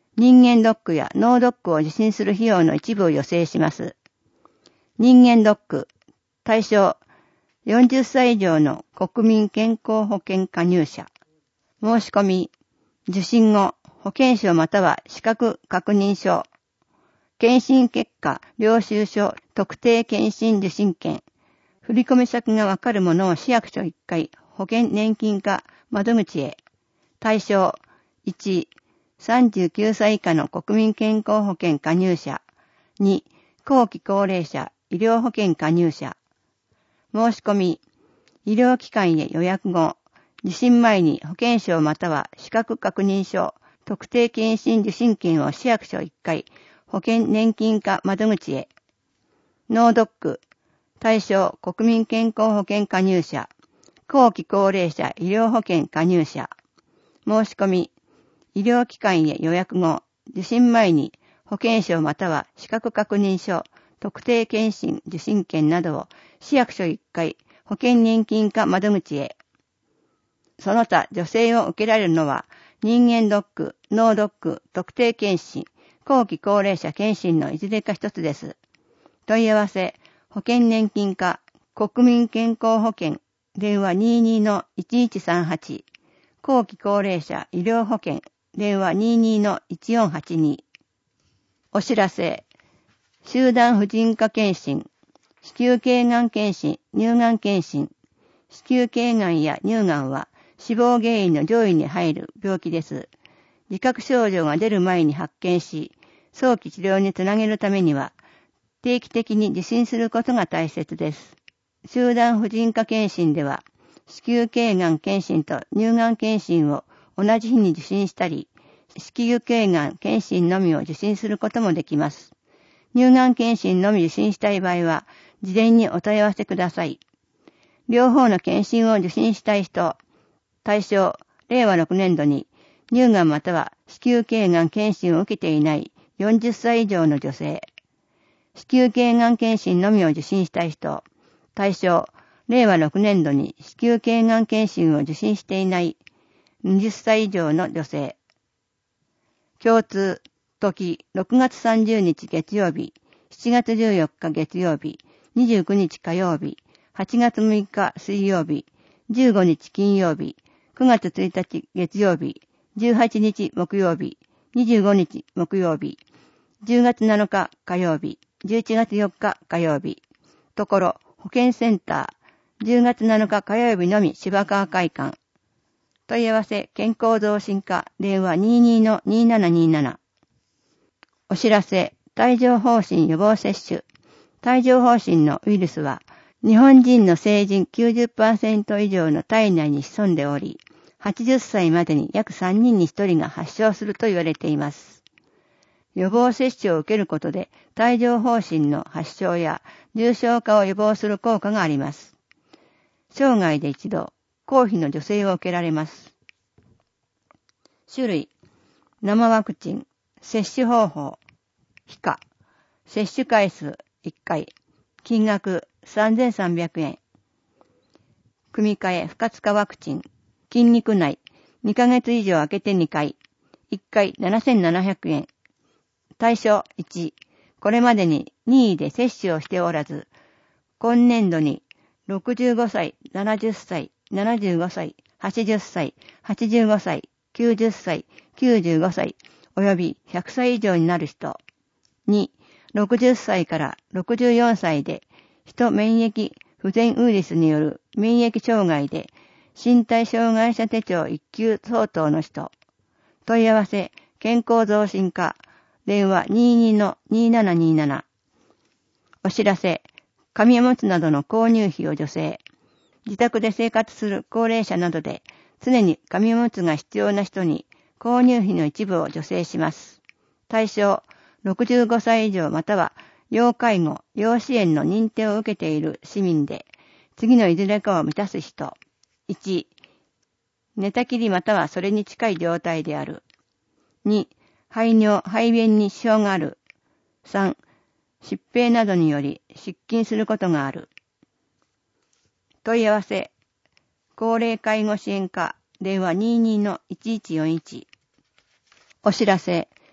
人間ドックや脳ドックを受診する費用の一部を助成します。人間ドック、対象、よんじゅっさい以上の国民健康保険加入者。申し込み、受診後、保険証または資格確認書、検診結果、領収書、特定検診受診券、振込先がわかるものを市役所いっかい、保険年金課窓口へ。対象、いち、さんじゅうきゅうさい以下の国民健康保険加入者。に、後期高齢者、医療保険加入者。申し込み、医療機関へ予約後、受診前に保険証または資格確認書、特定検診受診券を市役所いっかい、保険年金課窓口へ。脳ドック、対象国民健康保険加入者、後期高齢者医療保険加入者。申し込み、医療機関へ予約後、受診前に保険証または資格確認書、特定検診受診券などを市役所いっかい、保険年金課窓口へ。その他、助成を受けられるのは、人間ドック、脳ドック、特定検診、後期高齢者検診のいずれか一つです。問い合わせ、保険年金課、国民健康保険、電話 にじゅうにのいちいちさんはち、後期高齢者医療保険、電話 にじゅうにのいちよんはちに。お知らせ、集団婦人科検診、子宮頸がん検診、乳がん検診、子宮頸がんや乳がんは死亡原因の上位に入る病気です。自覚症状が出る前に発見し、早期治療につなげるためには、定期的に受診することが大切です。集団婦人科検診では、子宮頸がん検診と乳がん検診を同じ日に受診したり、子宮頸がん検診のみを受診することもできます。乳がん検診のみ受診したい場合は、事前にお問い合わせください。両方の検診を受診したい人、対象、れいわろくねんどに、乳がんまたは子宮頸がん検診を受けていないよんじゅっさい以上の女性。子宮頸がん検診のみを受診したい人。対象、れいわろくねんどに子宮頸がん検診を受診していないにじゅっさい以上の女性。共通、時、ろくがつさんじゅうにち月曜日、しちがつじゅうよっか月曜日、にじゅうくにち火曜日、はちがつむいか水曜日、じゅうごにち金曜日、くがつついたち月曜日、じゅうはちにち木曜日、にじゅうごにち木曜日、じゅうがつなのか火曜日、じゅういちがつよっか火曜日。ところ、保健センター、じゅうがつなのか火曜日のみ芝川会館。問い合わせ、健康増進課、電話 にじゅうにのにじゅうななにじゅうなな。お知らせ、帯状疱疹予防接種。帯状疱疹のウイルスは、日本人の成人 きゅうじゅっパーセント 以上の体内に潜んでおり、はちじゅっさいまでに約さんにんにひとりが発症すると言われています。予防接種を受けることで、帯状疱疹の発症や重症化を予防する効果があります。生涯で一度、公費の助成を受けられます。種類、生ワクチン、接種方法、皮下、接種回数いっかい、金額さんぜんさんびゃくえん。組み換え不活化ワクチン、筋肉内、にかげつ以上空けてにかい、いっかいななせんななひゃくえん。対象いち、これまでに任意で接種をしておらず、今年度にろくじゅうごさい、ななじゅっさい、ななじゅうごさい、はちじゅっさい、はちじゅうごさい、きゅうじゅっさい、きゅうじゅうごさい、およびひゃくさい以上になる人。に、ろくじゅっさいからろくじゅうよんさいで、ヒト免疫不全ウイルスによる免疫障害で、身体障害者手帳いっきゅう相当の人。問い合わせ、健康増進課、電話 にじゅうにのにじゅうななにじゅうなな。お知らせ、紙おむつなどの購入費を助成。自宅で生活する高齢者などで、常に紙おむつが必要な人に、購入費の一部を助成します。対象、ろくじゅうごさい以上または、要介護、要支援の認定を受けている市民で、次のいずれかを満たす人。いち、寝たきりまたはそれに近い状態である。に、排尿、排便に支障がある。さん、疾病などにより失禁することがある。問い合わせ、高齢介護支援課、電話 にじゅうにのいちいちよんいち。お知らせ、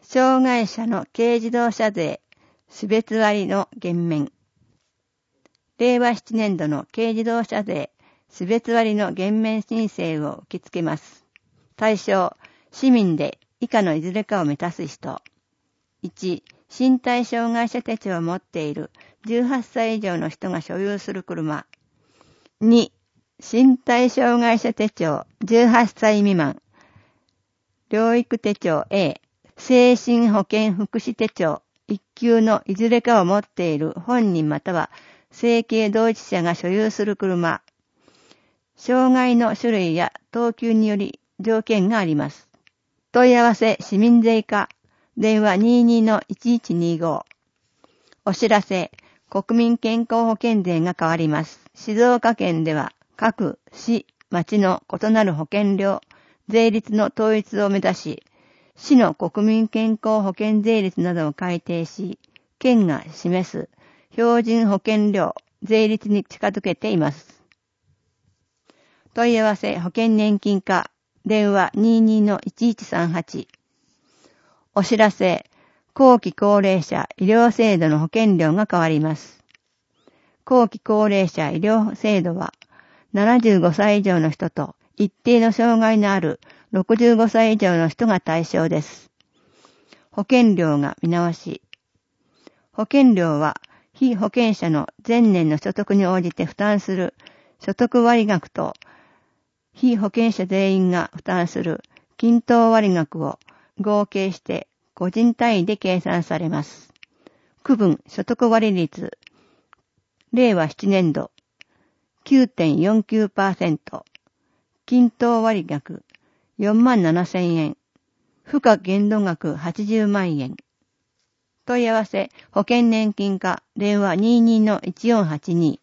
障害者の軽自動車税、種別割の減免。れいわななねん度の軽自動車税、種別割の減免申請を受け付けます。対象、市民で以下のいずれかを満たす人。いち、身体障害者手帳を持っているじゅうはっさい以上の人が所有する車。に、身体障害者手帳じゅうはっさい未満。療育手帳 A、精神保健福祉手帳いっ級のいずれかを持っている本人または生計同一者が所有する車。障害の種類や等級により条件があります。問い合わせ市民税課、電話 にじゅうにのいちいちにじゅうご。お知らせ、国民健康保険税が変わります。静岡県では各市、町の異なる保険料、税率の統一を目指し、市の国民健康保険税率などを改定し、県が示す標準保険料、税率に近づけています。問い合わせ保険年金課、電話 にじゅうにのいちいちさんはち。お知らせ、後期高齢者医療制度の保険料が変わります。後期高齢者医療制度は、ななじゅうごさい以上の人と一定の障害のあるろくじゅうごさい以上の人が対象です。保険料が見直し。保険料は、被保険者の前年の所得に応じて負担する所得割額と、被保険者全員が負担する均等割額を合計して個人単位で計算されます。区分所得割率、れいわななねん度 きゅうてんよんきゅうパーセント、均等割額よんまんななせんえん、付加限度額はちじゅうまんえん。問い合わせ保険年金課電話 にじゅうにのいちよんはちに。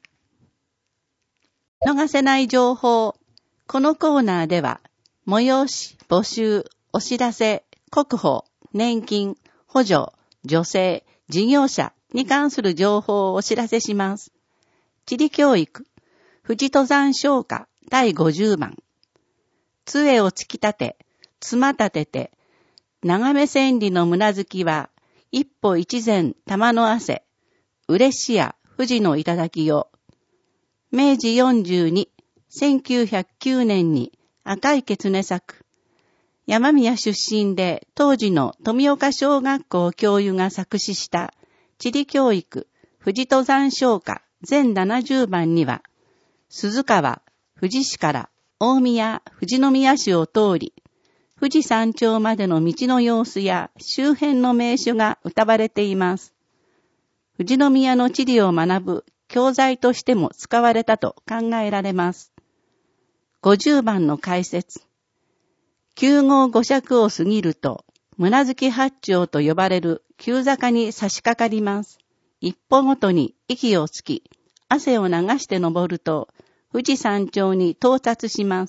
逃せない情報。このコーナーでは、催し、募集、お知らせ、国保、年金、補助、助成、事業者に関する情報をお知らせします。地理教育、富士登山唱歌だいごじゅうばん。杖を突き立て、つま立てて、長め千里の胸づきは、一歩一前玉の汗、嬉しや富士の頂よ。めいじよんじゅうに、せんきゅうひゃくきゅうねんに赤池常作。山宮出身で当時の富岡小学校教諭が作詞した地理教育富士登山唱歌全ななじゅうばんには、鈴川、富士市から大宮、富士宮市を通り、富士山頂までの道の様子や周辺の名所が歌われています。富士宮の地理を学ぶ教材としても使われたと考えられます。ごじゅうばんの解説。きゅうごうご尺を過ぎると、胸づき八丁と呼ばれる急坂に差し掛かります。一歩ごとに息をつき、汗を流して登ると、富士山頂に到達します。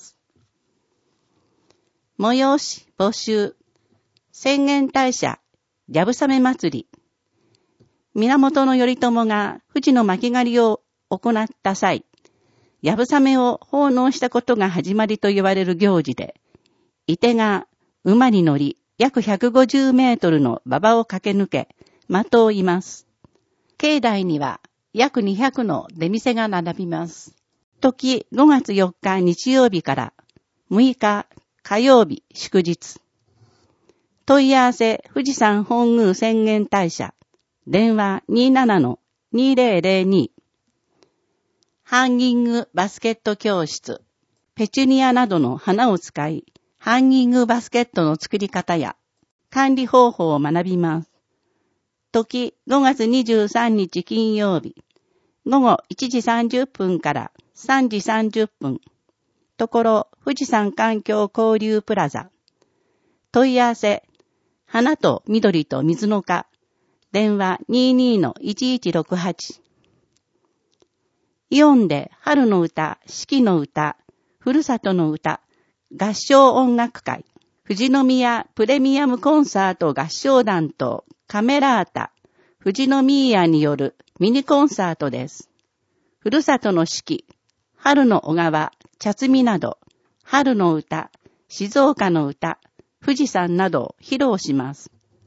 催し、募集。浅間大社、流鏑馬祭り。源頼朝が富士の巻狩りを行った際、流鏑を奉納したことが始まりと言われる行事で、射手が馬に乗り約ひゃくごじゅうメートルの馬場を駆け抜け、的を射ます。境内には約にひゃくの出店が並びます。時ごがつよっか日曜日からむいか火曜日祝日。問い合わせ富士山本宮浅間大社。電話 にじゅうななのにせんに。ハンギングバスケット教室。ペチュニアなどの花を使い、ハンギングバスケットの作り方や管理方法を学びます。時ごがつにじゅうさんにち金曜日。午後いちじさんじゅっぷんからさんじさんじゅっぷん。ところ富士山環境交流プラザ。問い合わせ、花と緑と水の花。電話 にじゅうにのいちいちろくはち。イオンで春の歌、四季の歌、ふるさとの歌、合唱音楽会、富士宮プレミアムコンサート合唱団とカメラータ、富士宮によるミニコンサートです。ふるさとの四季、春の小川、茶摘みなど、春の歌、静岡の歌、富士山などを披露します。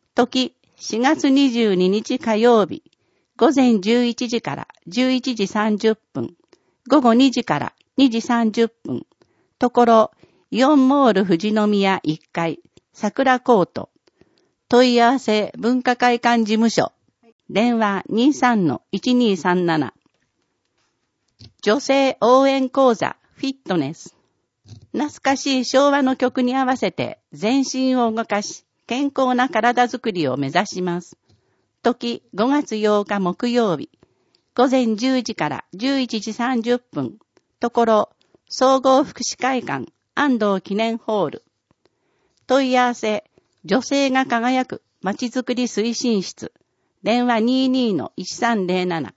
時しがつにじゅうににち火曜日、午前じゅういちじからじゅういちじさんじゅっぷん、午後にじからにじさんじゅっぷん、ところ、イオンモール富士宮いっかい、桜コート、問い合わせ文化会館事務所、電話 にじゅうさんのいちにーさんなな。女性応援講座フィットネス。懐かしい昭和の曲に合わせて全身を動かし、健康な体づくりを目指します。時ごがつようか木曜日、午前じゅうじからじゅういちじさんじゅっぷん、ところ、総合福祉会館安藤記念ホール。問い合わせ、女性が輝くまちづくり推進室、電話 にじゅうにのいちさんぜろなな。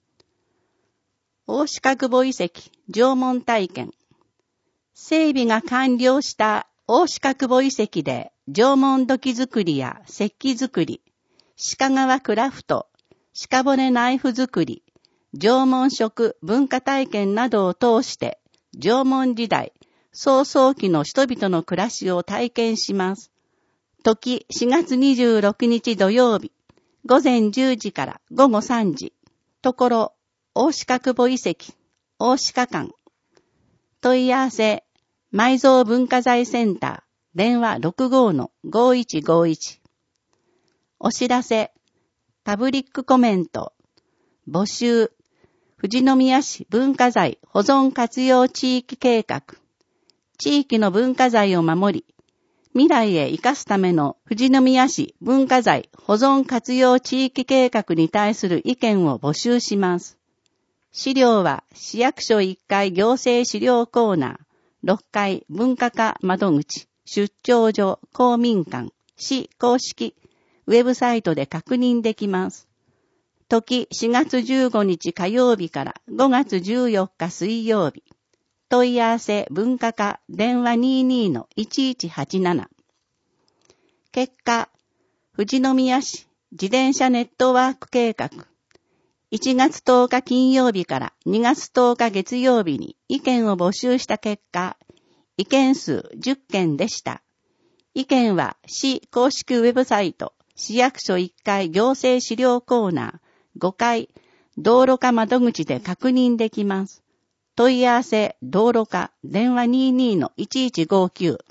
大鹿久保遺跡縄文体験。整備が完了した大鹿久保遺跡で縄文土器作りや石器作り、鹿革クラフト、鹿骨ナイフ作り、縄文食文化体験などを通して縄文時代、草創期の人々の暮らしを体験します。時しがつにじゅうろくにち土曜日、午前じゅうじから午後さんじ、ところ、大鹿久保遺跡、大鹿館。問い合わせ、埋蔵文化財センター、電話 ろくじゅうごのごいちごいち。お知らせ、パブリックコメント、募集、富士宮市文化財保存活用地域計画。地域の文化財を守り、未来へ生かすための富士宮市文化財保存活用地域計画に対する意見を募集します。資料は市役所いっかい行政資料コーナー、ろっかい文化課窓口、出張所公民館、市公式ウェブサイトで確認できます。時しがつじゅうごにち火曜日からごがつじゅうよっか水曜日。問い合わせ文化課電話 にじゅうにのいちいちはちなな。結果、富士宮市自転車ネットワーク計画。いちがつとおか金曜日からにがつとおか月曜日に意見を募集した結果、意見数じゅっけんでした。意見は市公式ウェブサイト、市役所いっかい行政資料コーナー、ごかい道路課窓口で確認できます。問い合わせ道路課電話 にじゅうにのいちいちごきゅう。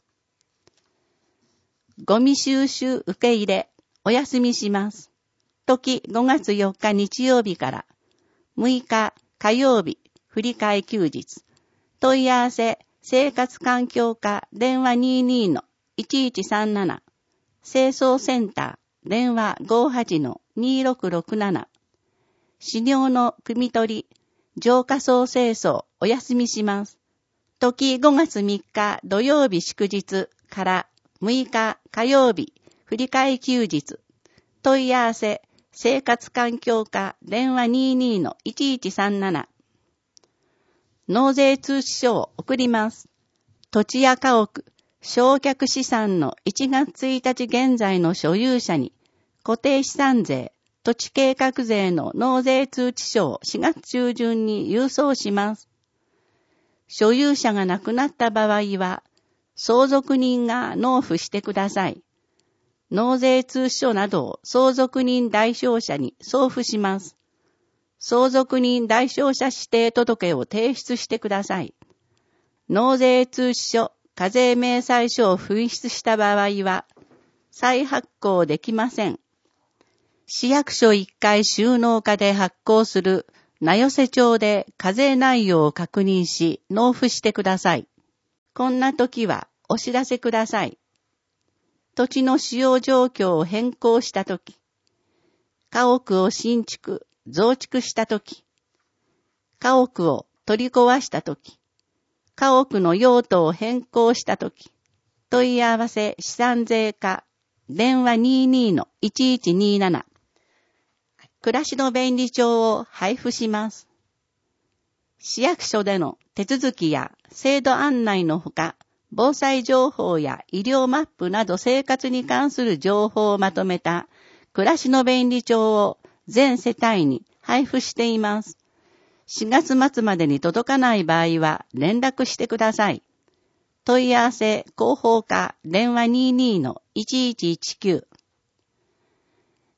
ゴミ収集受け入れお休みします。時ごがつよっか日曜日からむいか火曜日振り替え休日。問い合わせ生活環境課電話 にじゅうにのいちいちさんなな。清掃センター電話 ごじゅうはちのにろくろくなな。飼料の汲み取り浄化槽清掃お休みします。時ごがつみっか土曜日祝日からむいか火曜日振り替え休日。問い合わせ生活環境課電話 にじゅうにのいちいちさんなな。納税通知書を送ります。土地や家屋、償却資産のいちがつついたち現在の所有者に固定資産税、土地計画税の納税通知書をしがつちゅうじゅんに郵送します。所有者が亡くなった場合は、相続人が納付してください。納税通知書などを相続人代表者に送付します。相続人代表者指定届を提出してください。納税通知書、課税明細書を紛失した場合は、再発行できません。市役所いっかい収納課で発行する名寄せ帳で課税内容を確認し納付してください。こんな時はお知らせください。土地の使用状況を変更した時、家屋を新築、増築した時、家屋を取り壊した時、家屋の用途を変更した時、問い合わせ資産税課電話 にじゅうにのいちいちになな。暮らしの便利帳を配布します。市役所での手続きや制度案内のほか、防災情報や医療マップなど生活に関する情報をまとめた暮らしの便利帳を全世帯に配布しています。しがつ末までに届かない場合は連絡してください。問い合わせ広報課電話 にじゅうにのいちいちいちきゅう。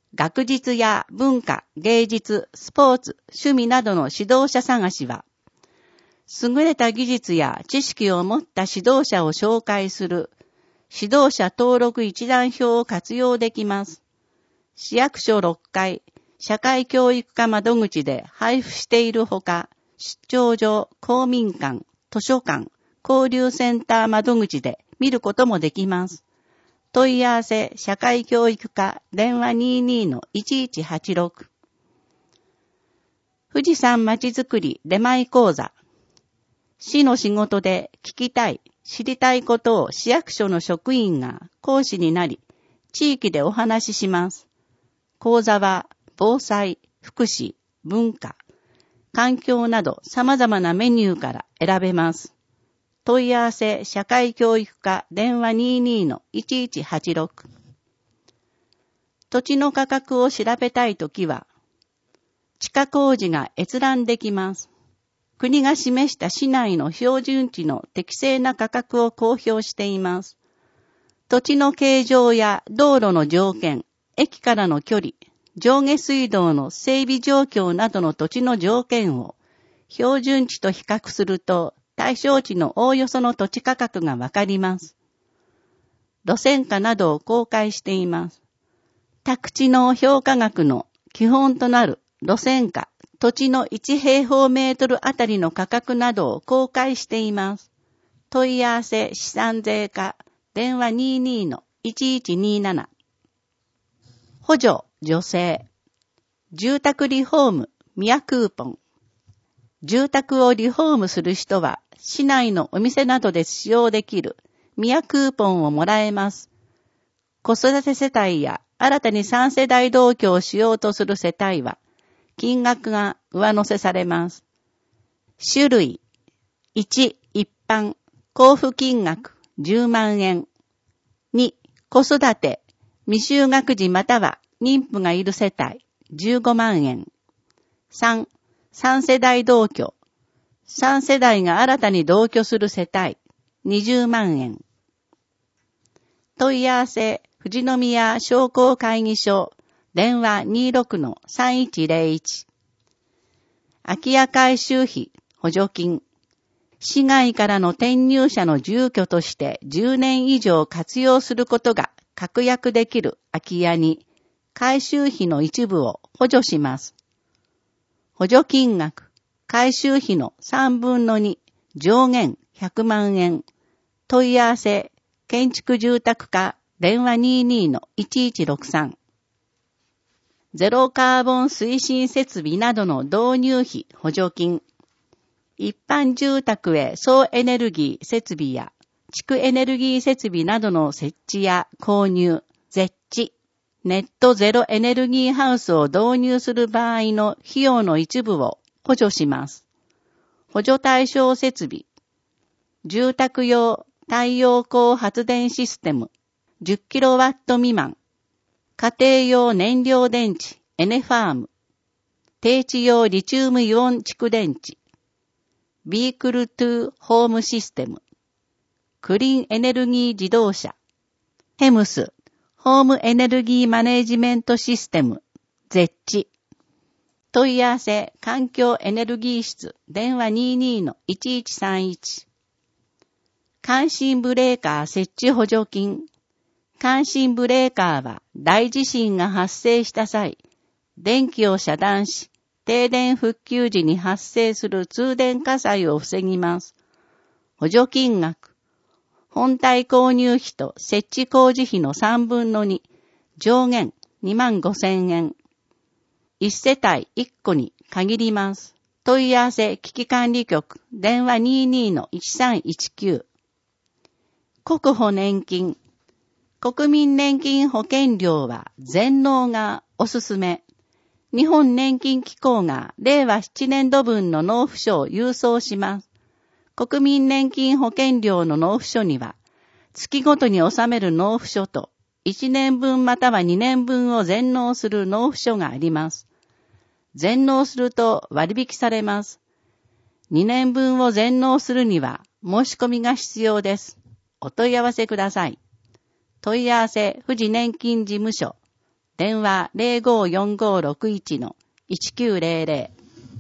学術や文化、芸術、スポーツ、趣味などの指導者探しは、優れた技術や知識を持った指導者を紹介する指導者登録一覧表を活用できます。市役所ろっかい、社会教育課窓口で配布しているほか、出張所、公民館、図書館、交流センター窓口で見ることもできます。問い合わせ、社会教育課、電話 にじゅうに のいちいちはちろく。富士山まちづくり出前講座。市の仕事で聞きたい、知りたいことを市役所の職員が講師になり、地域でお話しします。講座は防災、福祉、文化、環境など様々なメニューから選べます。問い合わせ、社会教育課、電話 にじゅうに のいちいちはちろく。土地の価格を調べたいときは、地価工事が閲覧できます。国が示した市内の標準地の適正な価格を公表しています。土地の形状や道路の条件、駅からの距離、上下水道の整備状況などの土地の条件を標準地と比較すると対象地のおおよその土地価格がわかります。路線価などを公開しています。宅地の評価額の基本となる路線価、土地のいち平方メートルあたりの価格などを公開しています。問い合わせ資産税課、電話 にじゅうに のいちいちになな。補助、助成。住宅リフォーム、宮クーポン。住宅をリフォームする人は、市内のお店などで使用できる宮クーポンをもらえます。子育て世帯や新たにさん世代同居をしようとする世帯は、金額が上乗せされます。種類。いち、一般。交付金額じゅうまんえん。に、子育て。未就学児または妊婦がいる世帯じゅうごまんえん。さん、さん世代同居。さん世代が新たに同居する世帯にじゅうまんえん。問い合わせ、富士宮商工会議所。電話 にじゅうろく のさんいちゼロいち。空き家改修費補助金。市外からの転入者の住居としてじゅうねん以上活用することが確約できる空き家に改修費の一部を補助します。補助金額、改修費のさんぶんのに、上限ひゃくまんえん。問い合わせ、建築住宅課、電話 にじゅうに のいちいちろくさん。ゼロカーボン推進設備などの導入費補助金。一般住宅へ総エネルギー設備や地区エネルギー設備などの設置や購入、設置、ネットゼロエネルギーハウスを導入する場合の費用の一部を補助します。補助対象設備。住宅用太陽光発電システムじゅっキロワット未満。家庭用燃料電池、エネファーム。低地用リチウムイオン蓄電池。ビークルトゥーホームシステム。クリーンエネルギー自動車。ヘムス、ホームエネルギーマネージメントシステム。ゼッチ。問い合わせ、環境エネルギー室、電話 にじゅうに のいちいちさんいち。感震ブレーカー設置補助金。感震ブレーカーは大地震が発生した際、電気を遮断し、停電復旧時に発生する通電火災を防ぎます。補助金額。本体購入費と設置工事費のさんぶんのに、上限にまんごせんえん。いち世帯いっこに限ります。問い合わせ危機管理局、電話 にじゅうに のいちさんいちきゅう。国保年金。国民年金保険料は全納がおすすめ。日本年金機構がれいわななねんどぶんの納付書を郵送します。国民年金保険料の納付書には、月ごとに納める納付書といちねんぶんまたはにねんぶんを全納する納付書があります。全納すると割引されます。にねんぶんを全納するには申し込みが必要です。お問い合わせください。問い合わせ、富士年金事務所。 電話 ゼロごーよんごーろくいちのいちきゅうゼロゼ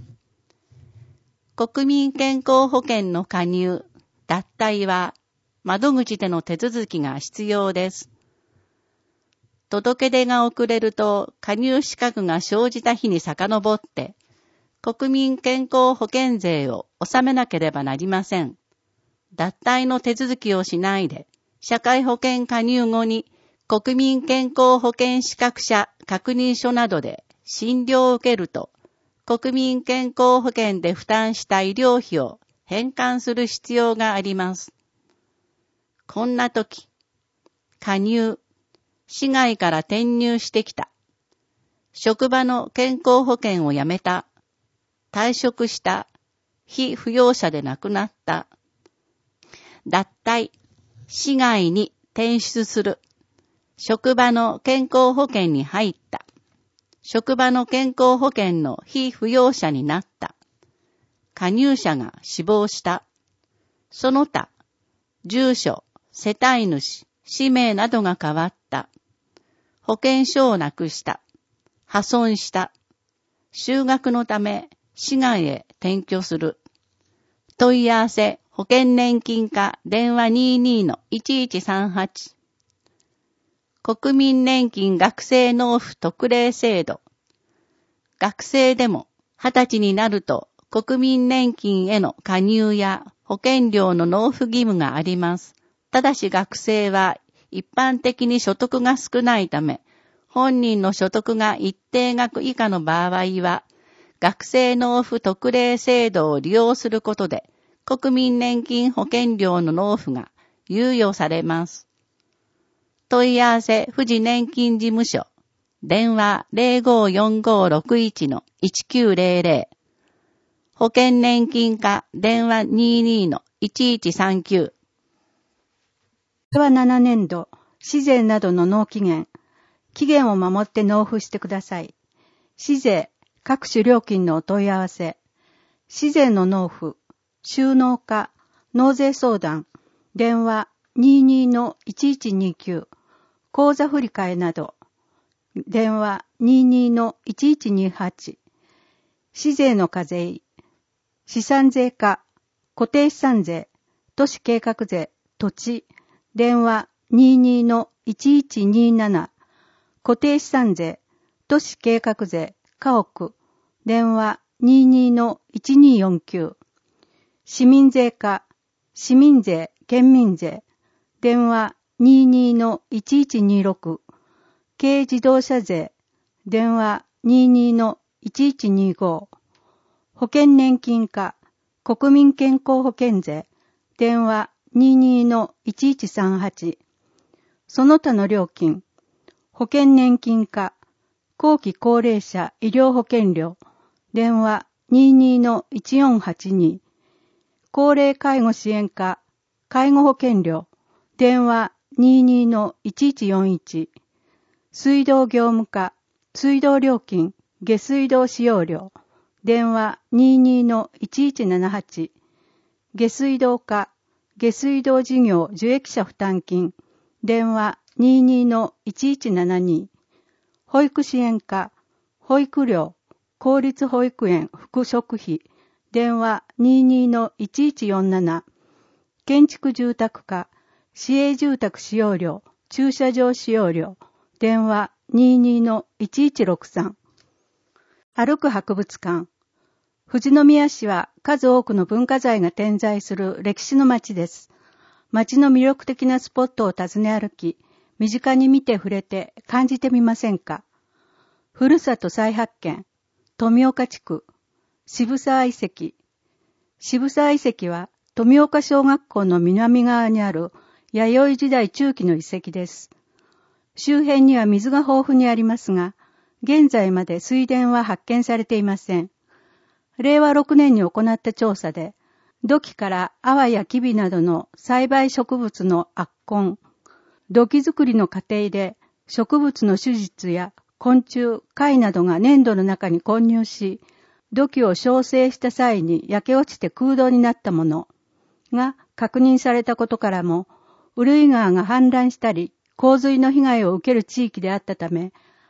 ロ。国民健康保険の加入、脱退は窓口での手続きが必要です。届け出が遅れると加入資格が生じた日に遡って国民健康保険税を納めなければなりません。脱退の手続きをしないで社会保険加入後に国民健康保険資格者確認書などで診療を受けると国民健康保険で負担した医療費を返還する必要があります。こんな時、加入、市外から転入してきた、職場の健康保険を辞めた、退職した、被扶養者で亡くなった、脱退、市外に転出する、職場の健康保険に入った、職場の健康保険の被扶養者になった、加入者が死亡した、その他、住所、世帯主、氏名などが変わった、保険証をなくした、破損した、就学のため市外へ転居する、問い合わせ保険年金課電話 にじゅうにのいちいちさんはち、国民年金学生納付特例制度、学生でもはたちになると国民年金への加入や保険料の納付義務があります。ただし学生は一般的に所得が少ないため、本人の所得が一定額以下の場合は、学生納付特例制度を利用することで、国民年金保険料の納付が猶予されます。問い合わせ富士年金事務所、電話 ゼロごーよんごーろくいちのいちきゅうゼロゼロ、保険年金課電話 にじゅうにのいちいちさんきゅう。
令和ななねん度、市税などの納期限、期限を守って納付してください。市税、各種料金のお問い合わせ、市税の納付、収納課、納税相談、電話 にじゅうにのいちいちにきゅう、口座振替など、電話 にじゅうにのいちいちにはち、市税の課税、資産税課、固定資産税、都市計画税、土地、電話 にじゅうにのいちいちになな、固定資産税、都市計画税、家屋、電話 にじゅうにのいちによんきゅう、市民税課、市民税、県民税、電話 にじゅうにのいちいちにろく、軽自動車税、電話 にじゅうにのいちいちにご、保険年金課、国民健康保険税、電話 にじゅうにのいちいちさんはち、その他の料金、保険年金課、後期高齢者医療保険料、電話 にじゅうにのいちよんはちに、高齢介護支援課、介護保険料、電話 にじゅうにのいちいちよんいち、水道業務課、水道料金、下水道使用料、電話 にじゅうにのいちいちななはち、下水道課、下水道事業受益者負担金、電話 にじゅうにのいちいちななに、保育支援課、保育料、公立保育園副食費、電話 にじゅうにのいちいちよんなな、建築住宅課、市営住宅使用料、駐車場使用料、電話 にじゅうにのいちいちろくさん。歩く博物館。富士宮市は数多くの文化財が点在する歴史の街です。街の魅力的なスポットを訪ね歩き、身近に見て触れて感じてみませんか。ふるさと再発見、富岡地区、渋沢遺跡。渋沢遺跡は富岡小学校の南側にある弥生時代中期の遺跡です。周辺には水が豊富にありますが、現在まで水田は発見されていません。れいわろくねんに行った調査で、土器から粟やキビなどの栽培植物の圧根、土器作りの過程で植物の種実や昆虫、貝などが粘土の中に混入し、土器を焼成した際に焼け落ちて空洞になったものが確認されたことからも、潤川が氾濫したり、洪水の被害を受ける地域であったため、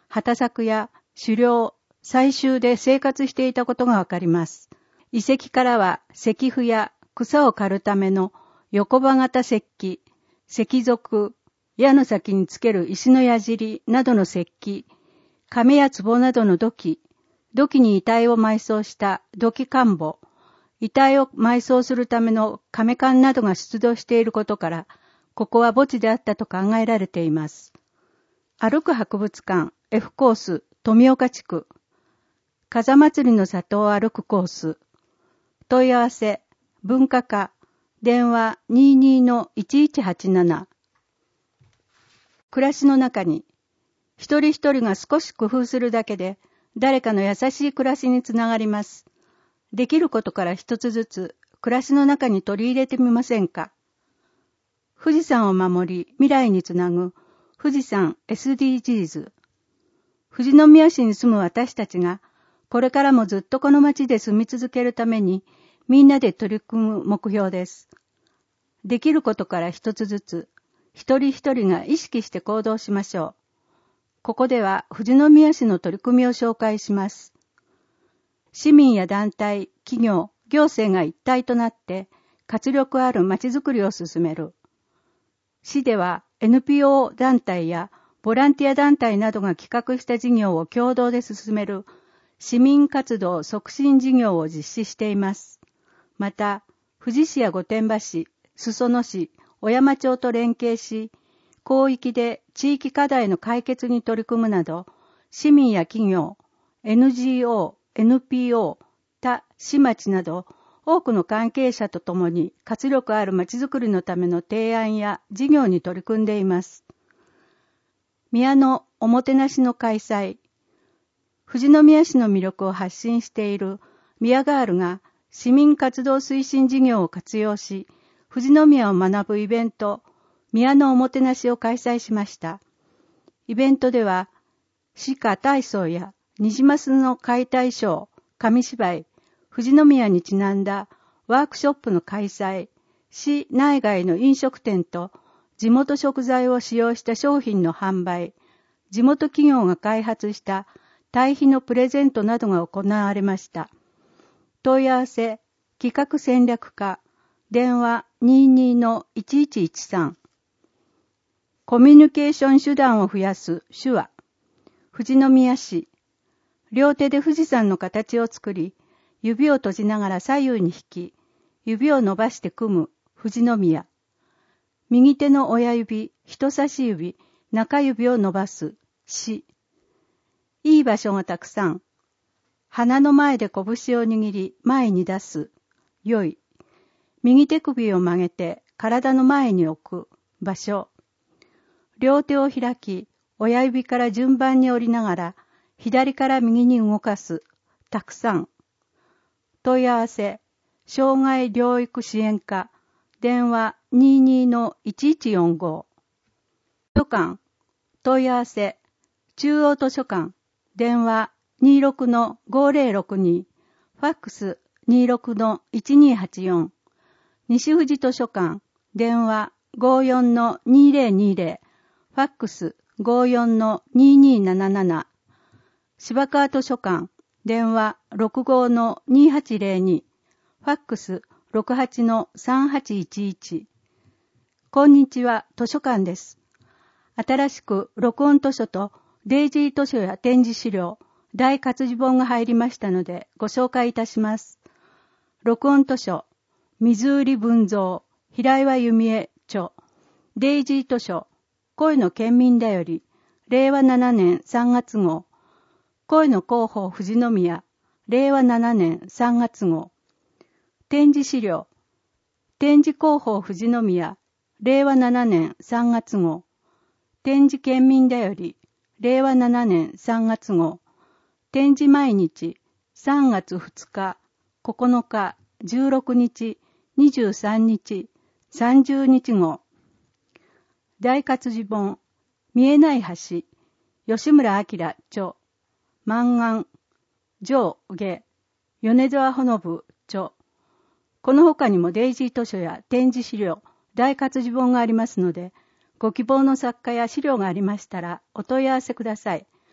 畑作や狩猟、採集で生活していたことがわかります。遺跡からは石斧や草を刈るための横刃型石器、石属、矢の先につける石の矢尻などの石器、亀や壺などの土器、土器に遺体を埋葬した土器棺墓、遺体を埋葬するための亀棺などが出土していることから、ここは墓地であったと考えられています。歩く博物館 F コース富岡地区、風祭りの里を歩くコース、問い合わせ、文化課、電話 にじゅうにのいちいちはちなな。暮らしの中に、一人一人が少し工夫するだけで、誰かの優しい暮らしにつながります。できることから一つずつ、暮らしの中に取り入れてみませんか。富士山を守り、未来につなぐ、富士山 エスディージーズ。富士宮市に住む私たちが、これからもずっとこの町で住み続けるために、みんなで取り組む目標です。できることから一つずつ、一人一人が意識して行動しましょう。ここでは富士宮市の取り組みを紹介します。市民や団体、企業、行政が一体となって活力ある町づくりを進める。市では エヌピーオー 団体やボランティア団体などが企画した事業を共同で進める市民活動促進事業を実施しています。また、富士市や御殿場市、裾野市、小山町と連携し、広域で地域課題の解決に取り組むなど、市民や企業、エヌジーオー、エヌピーオー、他市町など、多くの関係者とともに活力あるまちづくりのための提案や事業に取り組んでいます。宮のおもてなしの開催。富士宮市の魅力を発信している宮ガールが市民活動推進事業を活用し、富士宮を学ぶイベント、宮のおもてなしを開催しました。イベントでは、詩歌体操やニジマスの解体ショー、紙芝居、富士宮にちなんだワークショップの開催、市内外の飲食店と地元食材を使用した商品の販売、地元企業が開発した堆肥のプレゼントなどが行われました。問い合わせ、企画戦略課、電話 にじゅうにのいちいちいちさん。コミュニケーション手段を増やす手話。富士宮市。両手で富士山の形を作り、指を閉じながら左右に引き、指を伸ばして組む富士宮。右手の親指、人差し指、中指を伸ばすし。いい場所がたくさん。鼻の前で拳を握り前に出す。良い。右手首を曲げて体の前に置く。場所。両手を開き、親指から順番に折りながら、左から右に動かす。たくさん。問い合わせ、障害療育支援課、電話 にじゅうにのいちいちよんご。図書館、問い合わせ、中央図書館、電話 にじゅうろくのごぜろろくに、ファックス にじゅうろくのいちにはちよん、西富士図書館、電話 ごじゅうよんのにぜろにぜろ、ファックス ごじゅうよんのにになななな、芝川図書館、電話 ろくごのにはちぜろに、ファックス ろくはちのさんはちいちいち。こんにちは、図書館です。新しく録音図書とデイジー図書や展示資料、大活字本が入りましたのでご紹介いたします。録音図書、水売文蔵、平岩弓江著、デイジー図書、声の県民だより、れいわななねんさんがつ号、声の広報富士宮、れいわななねんさんがつ号、展示資料、展示広報富士宮、れいわななねんさんがつ号、展示県民だより、れいわななねんさんがつ号、展示毎日、さんがつふつか、ここのか、じゅうろくにち、にじゅうさんにち、さんじゅうにち号、大活字本、見えない橋、吉村明著、満願、上下、米沢ほのぶ著。この他にもデイジー図書や展示資料、大活字本がありますので、ご希望の作家や資料がありましたらお問い合わせください。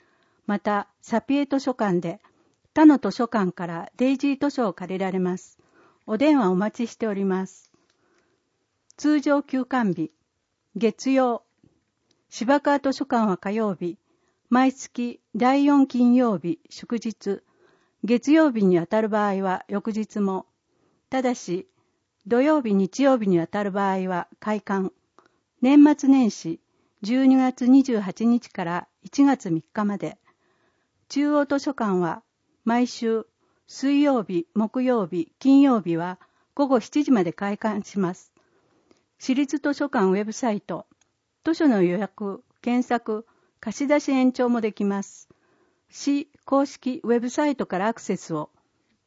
また、サピエ図書館で、他の図書館からデイジー図書を借りられます。お電話お待ちしております。通常休館日、月曜。芝川図書館は火曜日、毎月だいよん金曜日、祝日、月曜日にあたる場合は翌日も、ただし、土曜日、日曜日にあたる場合は開館。年末年始、じゅうにがつにじゅうはちにちからいちがつみっかまで。中央図書館は毎週水曜日、木曜日、金曜日はごごしちじまで開館します。私立図書館ウェブサイト、図書の予約、検索、貸し出し延長もできます。市公式ウェブサイトからアクセスを。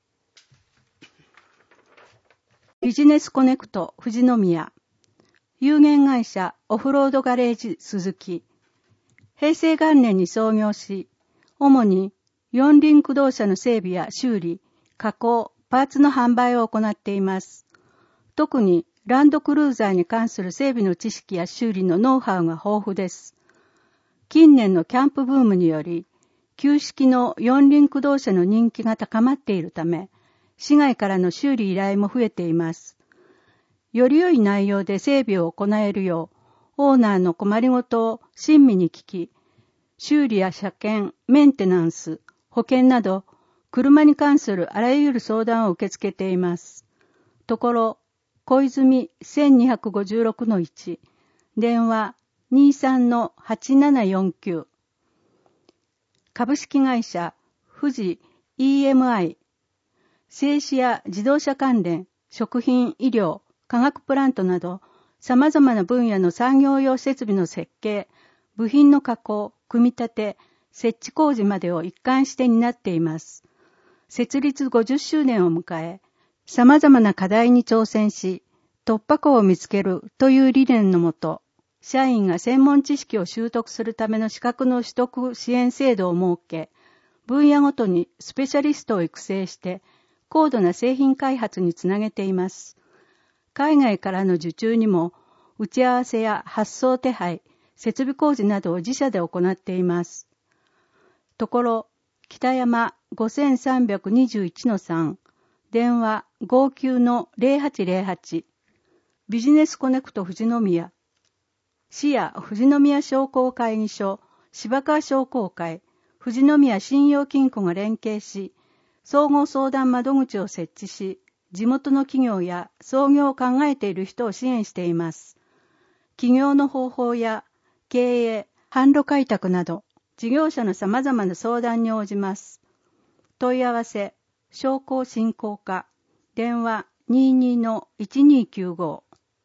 ビジネスコネクト富士宮。有限会社オフロードガレージ鈴木。平成元年に創業し、主に四輪駆動車の整備や修理、加工、パーツの販売を行っています。特にランドクルーザーに関する整備の知識や修理のノウハウが豊富です。近年のキャンプブームにより、旧式の四輪駆動車の人気が高まっているため、市外からの修理依頼も増えています。より良い内容で整備を行えるよう、オーナーの困りごとを親身に聞き、修理や車検、メンテナンス、保険など、車に関するあらゆる相談を受け付けています。ところ、小泉 せんにひゃくごじゅうろくのいち、電話 にじゅうさんのはちななよんきゅう。株式会社富士 イーエムアイ、製紙や自動車関連、食品、医療、化学プラントなど、様々な分野の産業用設備の設計、部品の加工、組み立て、設置工事までを一貫して担っています。設立ごじゅっしゅうねんを迎え、様々な課題に挑戦し、突破口を見つけるという理念のもと、社員が専門知識を習得するための資格の取得支援制度を設け、分野ごとにスペシャリストを育成して、高度な製品開発につなげています。海外からの受注にも、打ち合わせや発送手配、設備工事などを自社で行っています。ところ、北山 ごさんさんにいちのさん、電話 ごきゅうのゼロはちゼロはち、ビジネスコネクト富士宮、市や富士宮商工会議所、芝川商工会、富士宮信用金庫が連携し、総合相談窓口を設置し、地元の企業や創業を考えている人を支援しています。起業の方法や経営、販路開拓など、事業者の様々な相談に応じます。問い合わせ、商工振興課、電話 にじゅうにのいちにきゅうご。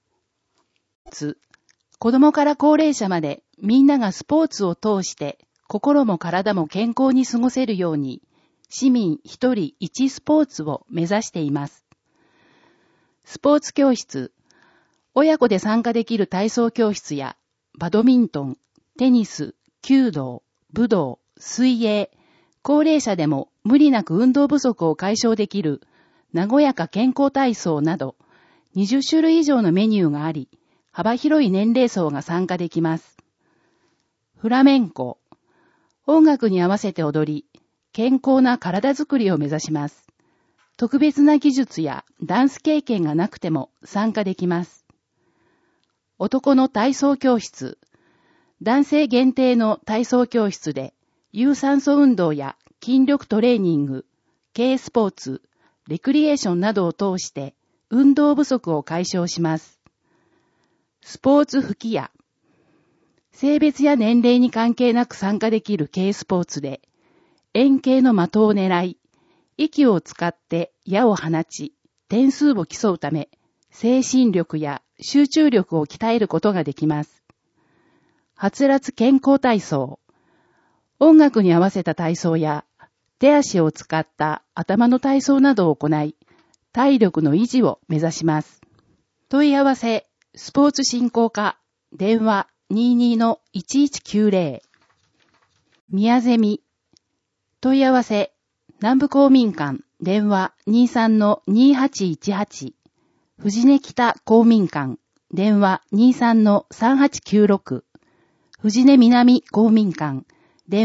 子供から高齢者までみんながスポーツを通して心も体も健康に過ごせるように、市民一人一スポーツを目指しています。スポーツ教室、親子で参加できる体操教室や、バドミントン、テニス、弓道、武道、水泳、高齢者でも無理なく運動不足を解消できる、和やか健康体操など、にじゅっしゅるい以上のメニューがあり、幅広い年齢層が参加できます。フラメンコ、音楽に合わせて踊り、健康な体づくりを目指します。特別な技術やダンス経験がなくても参加できます。男の体操教室、男性限定の体操教室で、有酸素運動や筋力トレーニング、軽スポーツ、レクリエーションなどを通して運動不足を解消します。スポーツ吹き矢、性別や年齢に関係なく参加できる軽スポーツで、円形の的を狙い、息を使って矢を放ち、点数を競うため、精神力や集中力を鍛えることができます。はつらつ健康体操、音楽に合わせた体操や、手足を使った頭の体操などを行い、体力の維持を目指します。問い合わせ、スポーツ振興課、電話 にじゅうにのいちいちきゅうゼロ。宮ゼミ、問い合わせ、南部公民館、電話 にじゅうさんのにはちいちはち。富士根北公民館、電話 にじゅうさんのさんはちきゅうろく。富士根南公民館、電話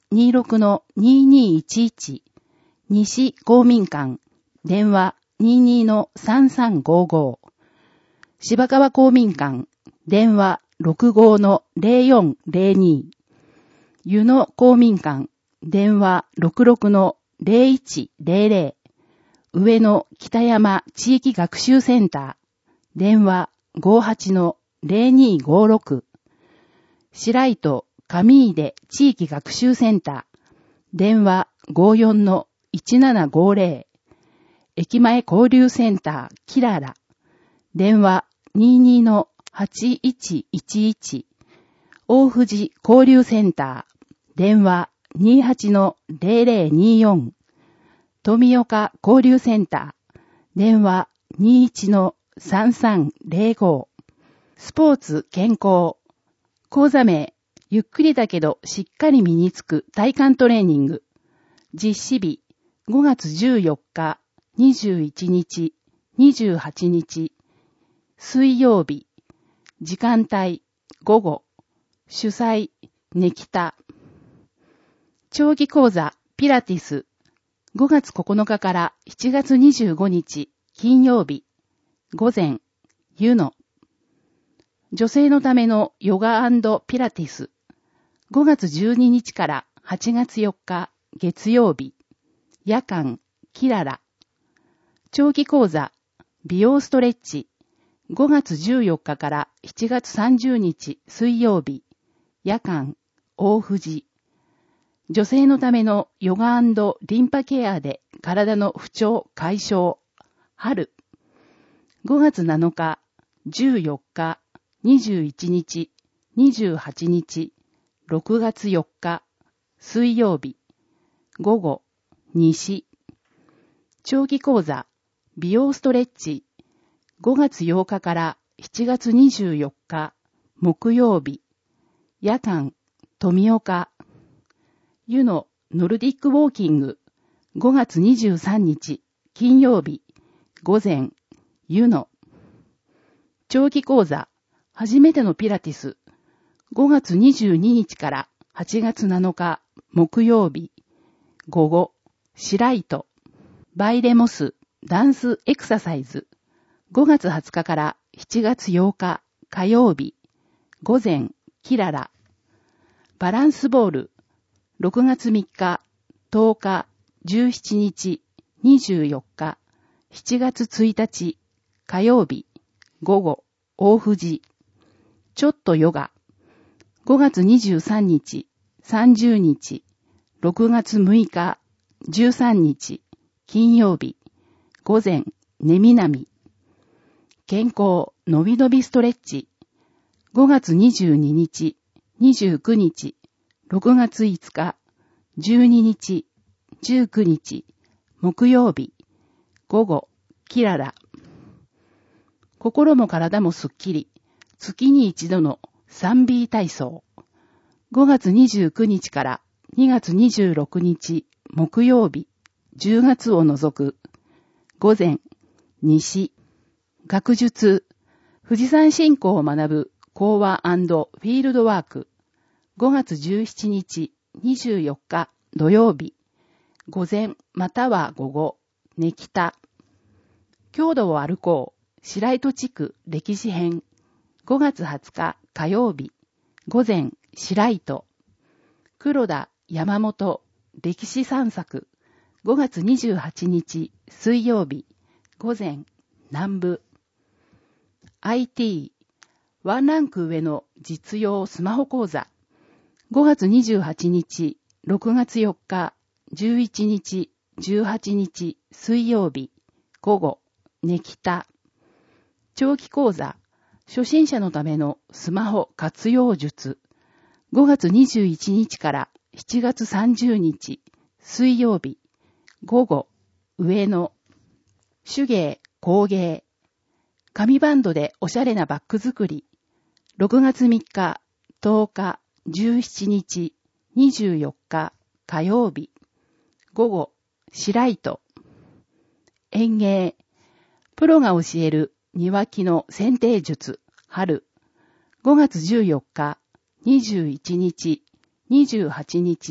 にじゅうろくのにじゅうにいちいち、西公民館、電話にじゅうにのさんさんごご、芝川公民館、電話ろくごのぜろよんぜろに、湯野公民館、電話ろくろくのぜろいちぜろぜろ、上野北山地域学習センター、電話ごはちのぜろにごろく、白糸上出地域学習センター、電話ごよんのいちななごぜろ、駅前交流センターキララ、電話にじゅうにのはちいちいちいち、大藤交流センター、電話にじゅうはちのぜろぜろによん、富岡交流センター、電話にじゅういちのさんさんぜろご、スポーツ健康、講座名、ゆっくりだけどしっかり身につく体幹トレーニング、実施日、ごがつじゅうよっか、にじゅういちにち、にじゅうはちにち、水曜日、時間帯、午後、主催、ネキタ。長期講座、ピラティス、ごがつここのかからしちがつにじゅうごにち、金曜日、午前、湯野。女性のためのヨガ&ピラティス、ごがつじゅうににちからはちがつよっか、月曜日、夜間、キララ。長期講座、美容ストレッチ、ごがつじゅうよっかからしちがつさんじゅうにち水曜日、夜間、大藤。女性のためのヨガ&リンパケアで体の不調解消、春。ごがつなのか、じゅうよっか、にじゅういちにち、にじゅうはちにち、ろくがつよっか、水曜日、午後、西。長期講座、美容ストレッチ、ごがつようかからしちがつにじゅうよっか、木曜日、夜間、富岡。湯のノルディックウォーキング、ごがつにじゅうさんにち、金曜日、午前、湯の。長期講座、初めてのピラティス、ごがつにじゅうににちからはちがつなのか、木曜日、午後、白糸。バイレモス、ダンスエクササイズ、ごがつはつかからしちがつようか、火曜日、午前、キララ。バランスボール、ろくがつみっか、とおか、じゅうしちにち、にじゅうよっか、しちがつついたち、火曜日、午後、大藤。ちょっとヨガ。ごがつにじゅうさんにち、さんじゅうにち、ろくがつむいか、じゅうさんにち、金曜日、午前、寝みなみ。健康、のびのびストレッチ。ごがつにじゅうににち、にじゅうくにち、ろくがついつか、じゅうににち、じゅうくにち、木曜日、午後、キララ。心も体もすっきり、月に一度の スリービー 体操。ごがつにじゅうくにちからにがつにじゅうろくにち、木曜日、じゅうがつを除く、午前、西。学術、富士山信仰を学ぶ講話&フィールドワーク。ごがつじゅうしちにち、にじゅうよっか土曜日、午前または午後、ネキタ。郷土を歩こう、白糸地区歴史編。ごがつはつか火曜日、午前白糸。黒田山本歴史散策。ごがつにじゅうはちにち水曜日、午前南部。アイティー、ワンランク上の実用スマホ講座。ごがつにじゅうはちにち、ろくがつよっか、じゅういちにち、じゅうはちにち水曜日、午後、ネキタ。長期講座、初心者のためのスマホ活用術。ごがつにじゅういちにちからしちがつさんじゅうにち、水曜日、午後、上野。手芸、工芸。紙バンドでおしゃれなバッグ作り。ろくがつみっか、とおか、じゅうしちにち、にじゅうよっか、火曜日。午後、白糸。園芸。プロが教える庭木の剪定術、春。ごがつじゅうよっか、にじゅういちにち、にじゅうはちにち、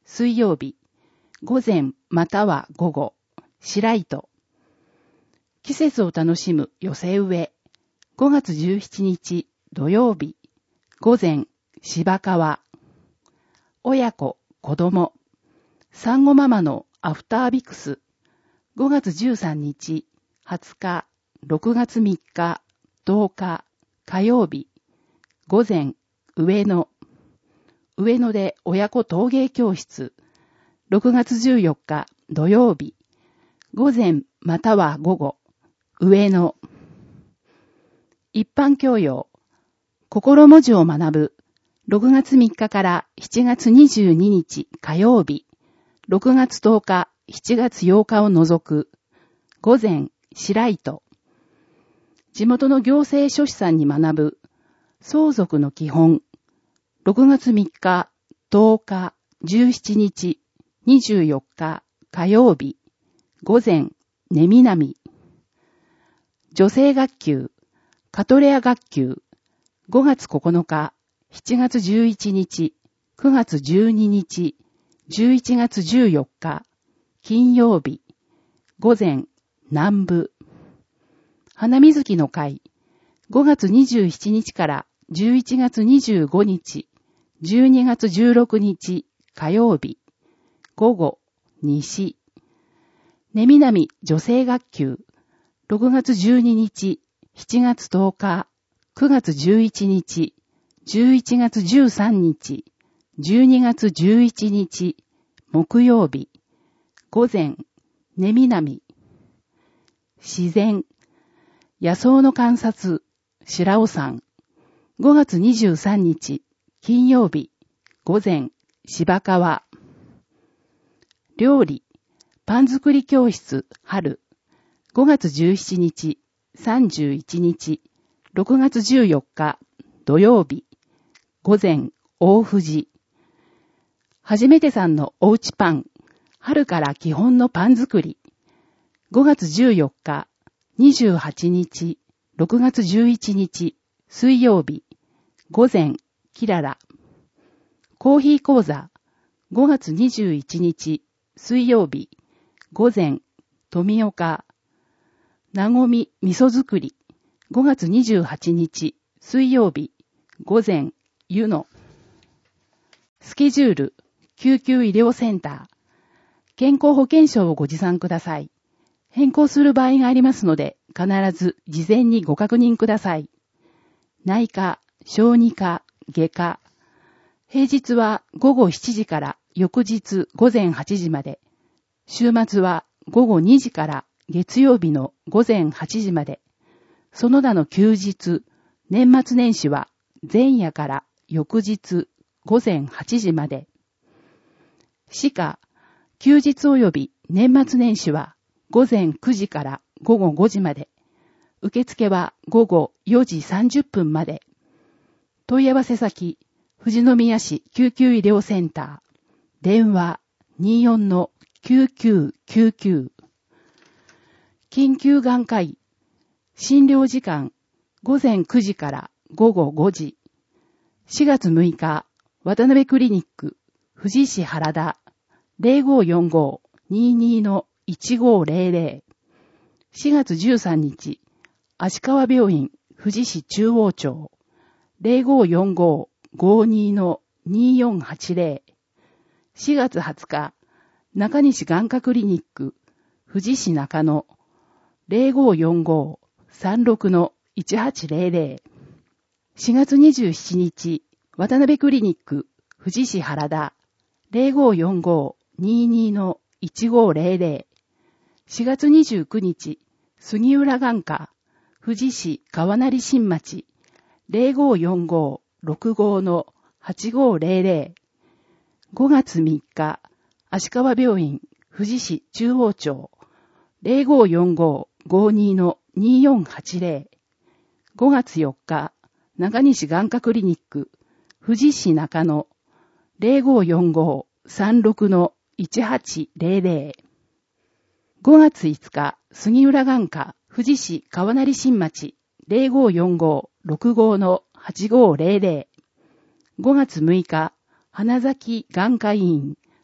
水曜日、午前または午後、白糸。季節を楽しむ寄せ植え、ごがつじゅうしちにち土曜日、午前芝川。親子、子供、産後ママのアフタービクス、ごがつじゅうさんにち、はつか、ろくがつみっか、とおか、火曜日、午前上野。上野で親子陶芸教室、ろくがつじゅうよっか土曜日、午前または午後、上野。一般教養、心文字を学ぶ、ろくがつみっかからしちがつにじゅうににち火曜日、ろくがつとおか、しちがつようかを除く、午前白糸。地元の行政書士さんに学ぶ、相続の基本、ろくがつみっか、とおか、じゅうしちにち、にじゅうよっか火曜日、午前根南。女性学級、カトレア学級、ごがつここのか、しちがつじゅういちにち、くがつじゅうににち、じゅういちがつじゅうよっか、金曜日、午前南部。花水木の会、ごがつにじゅうしちにちからじゅういちがつにじゅうごにち、じゅうにがつじゅうろくにち火曜日、午後西。根南女性学級、ろくがつじゅうににち、しちがつとおか、くがつじゅういちにち、じゅういちがつじゅうさんにち、じゅうにがつじゅういちにち、木曜日、午前根南。自然、野草の観察、白尾山。ごがつにじゅうさんにち、金曜日、午前、芝川。料理、パン作り教室、春。ごがつじゅうしちにち、さんじゅういちにち、ろくがつじゅうよっか、土曜日、午前、大藤。初めてさんのおうちパン、春から基本のパン作り。ごがつじゅうよっか、にじゅうはちにち、ろくがつじゅういちにち、水曜日、午前、キララ。コーヒー講座、ごがつにじゅういちにち、水曜日、午前、富岡。なごみ味噌作り、ごがつにじゅうはちにち、水曜日、午前、湯の。スケジュール、救急医療センター。健康保険証をご持参ください。変更する場合がありますので、必ず事前にご確認ください。内科、小児科、外科。平日はごごしちじから翌日ごぜんはちじまで。週末はごごにじから月曜日のごぜんはちじまで。その他の休日、年末年始は前夜から翌日ごぜんはちじまで。歯科、休日及び年末年始はごぜんくじからごごごじまで。受付はごごよじさんじゅっぷんまで。問い合わせ先、富士宮市救急医療センター。電話 にじゅうよんのきゅうきゅうきゅうきゅう。緊急眼科医。診療時間、ごぜんくじからごごごじ。しがつむいか、渡辺クリニック、富士市原田、ゼロごよんご にじゅうにのいちごゼロゼロ。しがつじゅうさんにち、足川病院、富士市中央町、ゼロごよんご ごにのによんはちゼロ。しがつはつか、中西眼科クリニック、富士市中野、ゼロごよんご さんろくのいちはちゼロゼロ。しがつにじゅうしちにち、渡辺クリニック、富士市原田、ゼロごよんご にじゅうにのいちごゼロゼロ。しがつにじゅうくにち、杉浦眼科、富士市川成新町、ゼロごよんご ろくごのはちごゼロゼロ。ごがつみっか、足川病院、富士市中央町、ゼロごよんご ごにのによんはちゼロ。ごがつよっか、中西眼科クリニック、富士市中野、ゼロごよんご さんろくのいちはちゼロゼロ。ごがついつか、杉浦眼科、富士市川成新町、ゼロごよんご ろくごのはちごゼロゼロ。ごがつむいか、花咲眼科医院、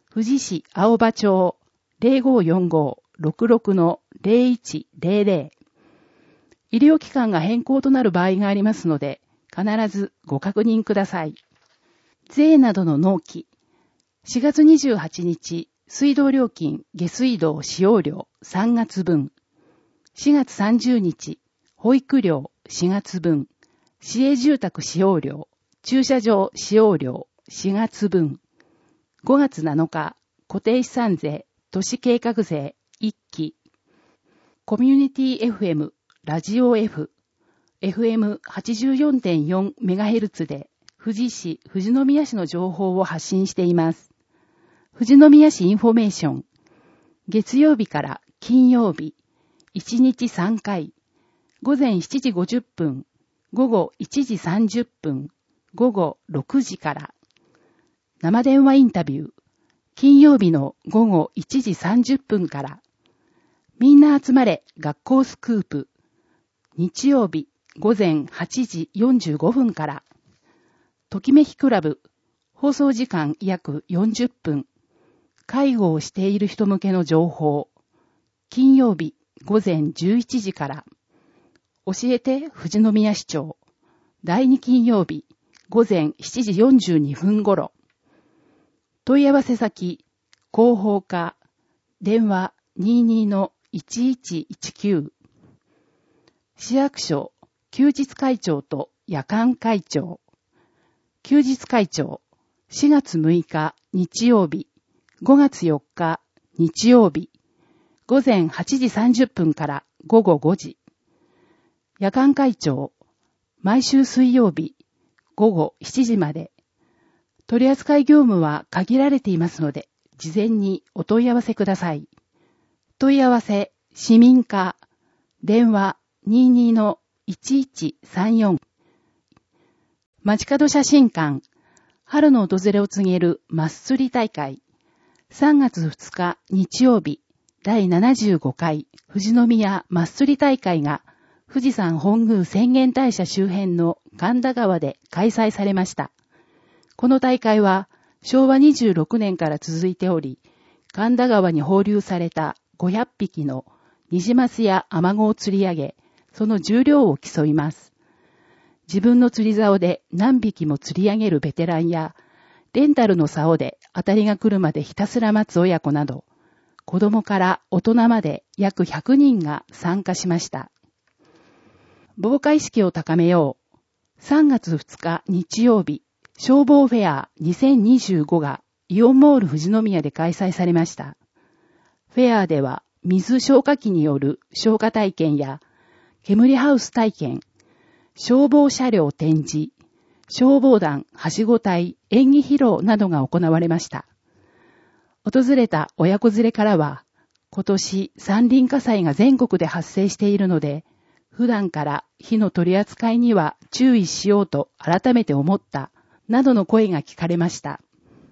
富士市青葉町 ゼロごーよんごーろくろくのゼロいちゼロゼロ。医療機関が変更となる場合がありますので、必ずご確認ください。税などの納期。しがつにじゅうはちにち、水道料金、下水道使用料さんがつぶん。しがつさんじゅうにち、保育料しがつぶん。市営住宅使用料、駐車場使用料しがつぶん。ごがつなのか、固定資産税、都市計画税いっき。コミュニティ エフエム、ラジオ F、エフエムはちじゅうよんてんよんメガヘルツ で、富士市、富士宮市の情報を発信しています。富士宮市インフォメーション。月曜日から金曜日、いちにちさんかい、ごぜんしちじごじゅっぷん、ごごいちじさんじゅっぷん、ごごろくじから。生電話インタビュー。金曜日のごごいちじさんじゅっぷんから。みんな集まれ学校スクープ。日曜日ごぜんはちじよんじゅうごふんから。ときめきクラブ。放送時間約よんじゅっぷん。介護をしている人向けの情報。金曜日ごぜんじゅういちじから。教えて富士宮市長。だいに金曜日ごぜんしちじよんじゅうにふん頃。問い合わせ先、広報課、電話 にじゅうにのいちいちいちきゅう。市役所、休日会長と夜間会長。休日会長、しがつむいか日曜日、ごがつよっか日曜日、ごぜんはちじさんじゅっぷんからごごごじ。夜間会長、毎週水曜日、ごごしちじまで。取扱業務は限られていますので、事前にお問い合わせください。問い合わせ、市民課、電話 にじゅうにのいちいちさんよん。街角写真館、春の訪れを告げるマッスリ大会。さんがつふつか日曜日、だいななじゅうごかい富士宮マッスリ大会が富士山本宮浅間大社周辺の神田川で開催されました。この大会はしょうわにじゅうろくねんから続いており、神田川に放流されたごひゃっぴきのニジマスやアマゴを釣り上げ、その重量を競います。自分の釣り竿で何匹も釣り上げるベテランや、レンタルの竿で当たりが来るまでひたすら待つ親子など、子供から大人まで約ひゃくにんが参加しました。防火意識を高めよう。さんがつふつか日曜日、消防フェアにせんにじゅうごがイオンモール富士宮で開催されました。フェアでは水消火器による消火体験や煙ハウス体験、消防車両展示、消防団はしご隊演技披露などが行われました。訪れた親子連れからは、今年山林火災が全国で発生しているので、普段から火の取り扱いには注意しようと改めて思った。などの声が聞かれました。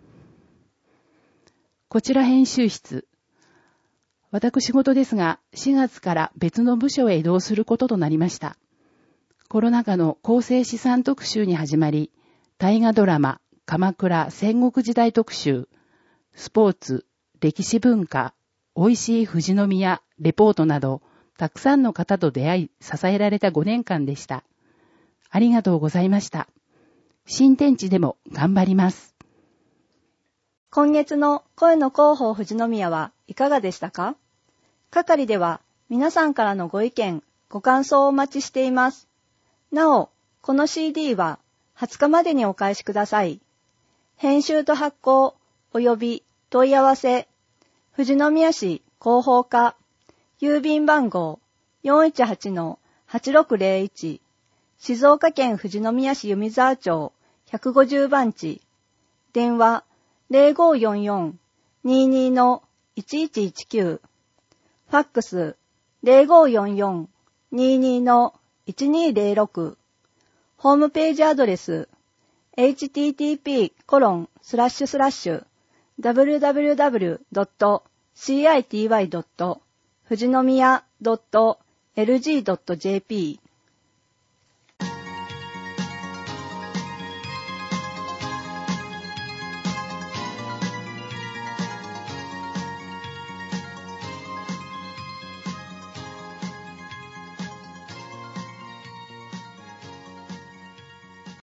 こちら編集室。私事ですが、しがつから別の部署へ移動することとなりました。コロナ禍の構成資産特集に始まり、大河ドラマ、鎌倉戦国時代特集、スポーツ、歴史文化、美味しい富士宮、レポートなど、たくさんの方と出会い、支えられたごねんかんでした。ありがとうございました。新天地でも頑張ります。
今月の声の広報富士宮はいかがでしたか？係では皆さんからのご意見、ご感想をお待ちしています。なお、この シーディー ははつかまでにお返しください。編集と発行及び問い合わせ、富士宮市広報課、郵便番号 よんいちはちのはちろくぜろいち、静岡県富士宮市弓沢町ひゃくごじゅうばんち、電話 ゼロごーよんよん にじゅうにのいちいちいちきゅう、ファックス ゼロごーよんよん にじゅうにのいちにぜろろく、ホームページアドレス エイチティーティーピーコロンスラッシュスラッシュダブリューダブリューダブリュードットシーアイティーワイドット富士宮ドットエルジードットジェーピー